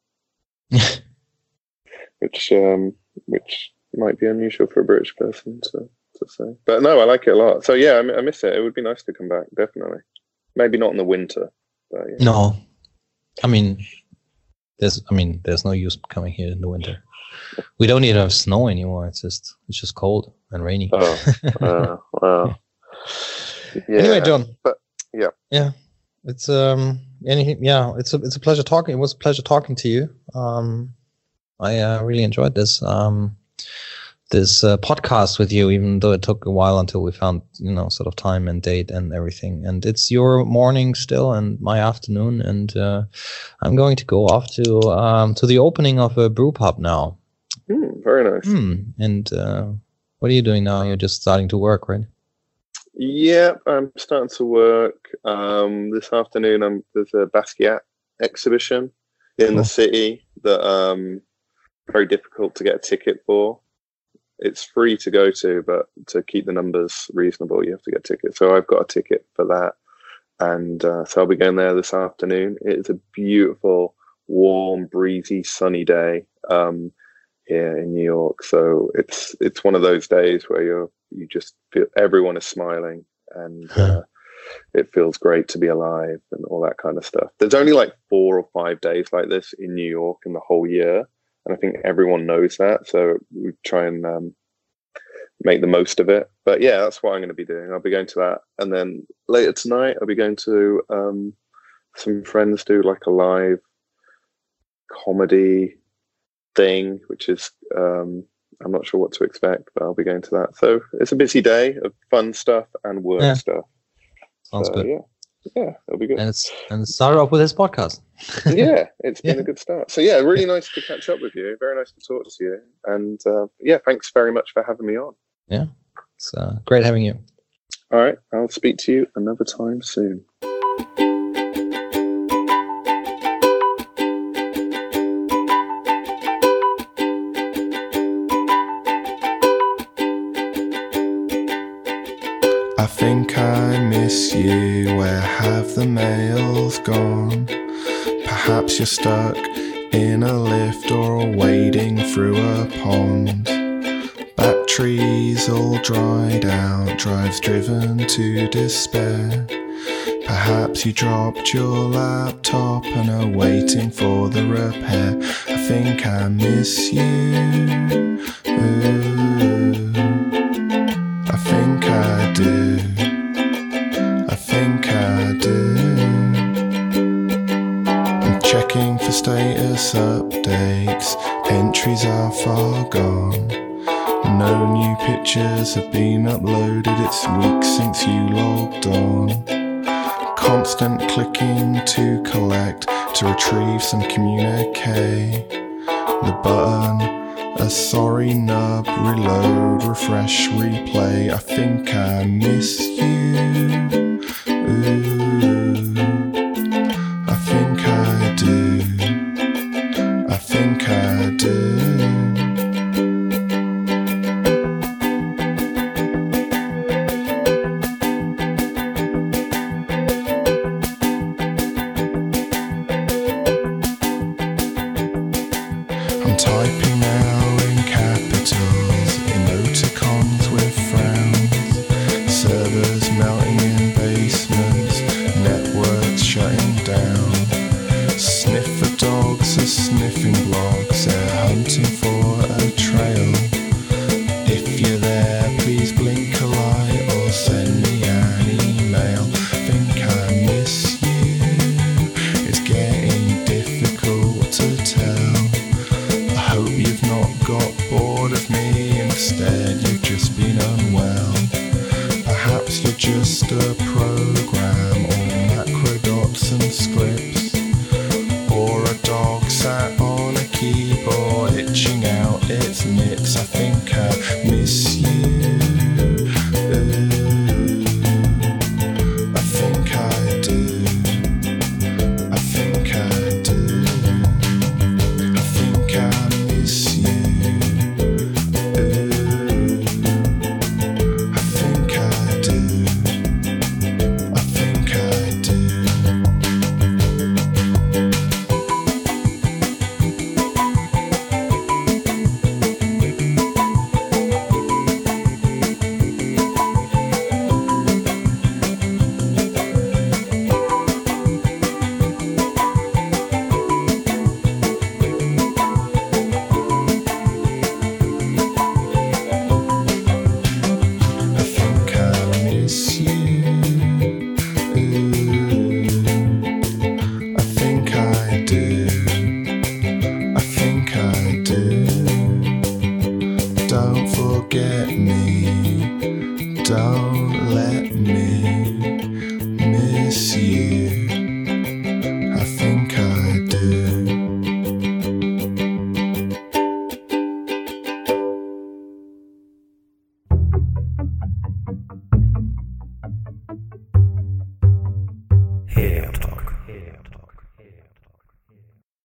S3: which um, which might be unusual for a British person to to say. But no, I like it a lot. So yeah, I, I miss it. It would be nice to come back, definitely. Maybe not in the winter. But, yeah.
S2: No. I mean, there's. I mean, there's no use coming here in the winter. We don't even have snow anymore. It's just, it's just cold and rainy.
S3: Oh, uh, wow.
S2: Yeah, anyway, John.
S3: But yeah,
S2: yeah, it's um, any, yeah, it's a, it's a pleasure talking. It was a pleasure talking to you. Um, I uh, really enjoyed this. Um, this uh, podcast with you, even though it took a while until we found, you know, sort of time and date and everything. And it's your morning still and my afternoon, and uh, I'm going to go off to um, to the opening of a brew pub now.
S3: Mm, very nice.
S2: Mm, and uh, what are you doing now? You're just starting to work, right?
S3: Yeah, I'm starting to work. Um, this afternoon, I'm, there's a Basquiat exhibition in cool. the city that um, very difficult to get a ticket for. It's free to go to, but to keep the numbers reasonable, you have to get tickets. So I've got a ticket for that. And uh, so I'll be going there this afternoon. It's a beautiful, warm, breezy, sunny day um, here in New York. So it's it's one of those days where you're you just feel everyone is smiling, and uh, it feels great to be alive and all that kind of stuff. There's only like four or five days like this in New York in the whole year. And I think everyone knows that, so we try and um, make the most of it. But yeah, that's what I'm going to be doing. I'll be going to that, and then later tonight I'll be going to um, some friends do like a live comedy thing, which is um, I'm not sure what to expect, but I'll be going to that. So it's a busy day of fun stuff and work
S2: yeah.
S3: stuff.
S2: Sounds
S3: so,
S2: good.
S3: Yeah. Yeah, it'll be good.
S2: And it's and it started off with his podcast.
S3: Yeah, it's been
S2: Yeah.
S3: a good start. So yeah, really nice to catch up with you. Very nice to talk to you. And uh, yeah, thanks very much for having me on.
S2: Yeah, it's uh, great having you.
S3: All right, I'll speak to you another time soon.
S4: I think I miss you, where have the mails gone? Perhaps you're stuck in a lift or wading through a pond. Batteries all dried out, drives driven to despair. Perhaps you dropped your laptop and are waiting for the repair. I think I miss you. Ooh, I think I do. I think I do. I'm checking for status updates. Entries are far gone. No new pictures have been uploaded. It's weeks since you logged on. Constant clicking to collect, to retrieve some communique. The button, a sorry nub, reload, refresh, replay. I think I miss you. Ooh, I think I do. I think I do. I'm typing now in capitals, emoticons with frowns, servers melting in basements, networks shutting down. Sniffer dogs are sniffing blogs, they're hunting for a trail. If you're there, please blink a light or send me an email. Think I miss you, it's getting difficult to tell. I hope you've not got bored of me, instead you've just been unwell. Perhaps you're just a program, or macro dots and scripts, or a dog sat on a keyboard itching out its nips. I think I miss you.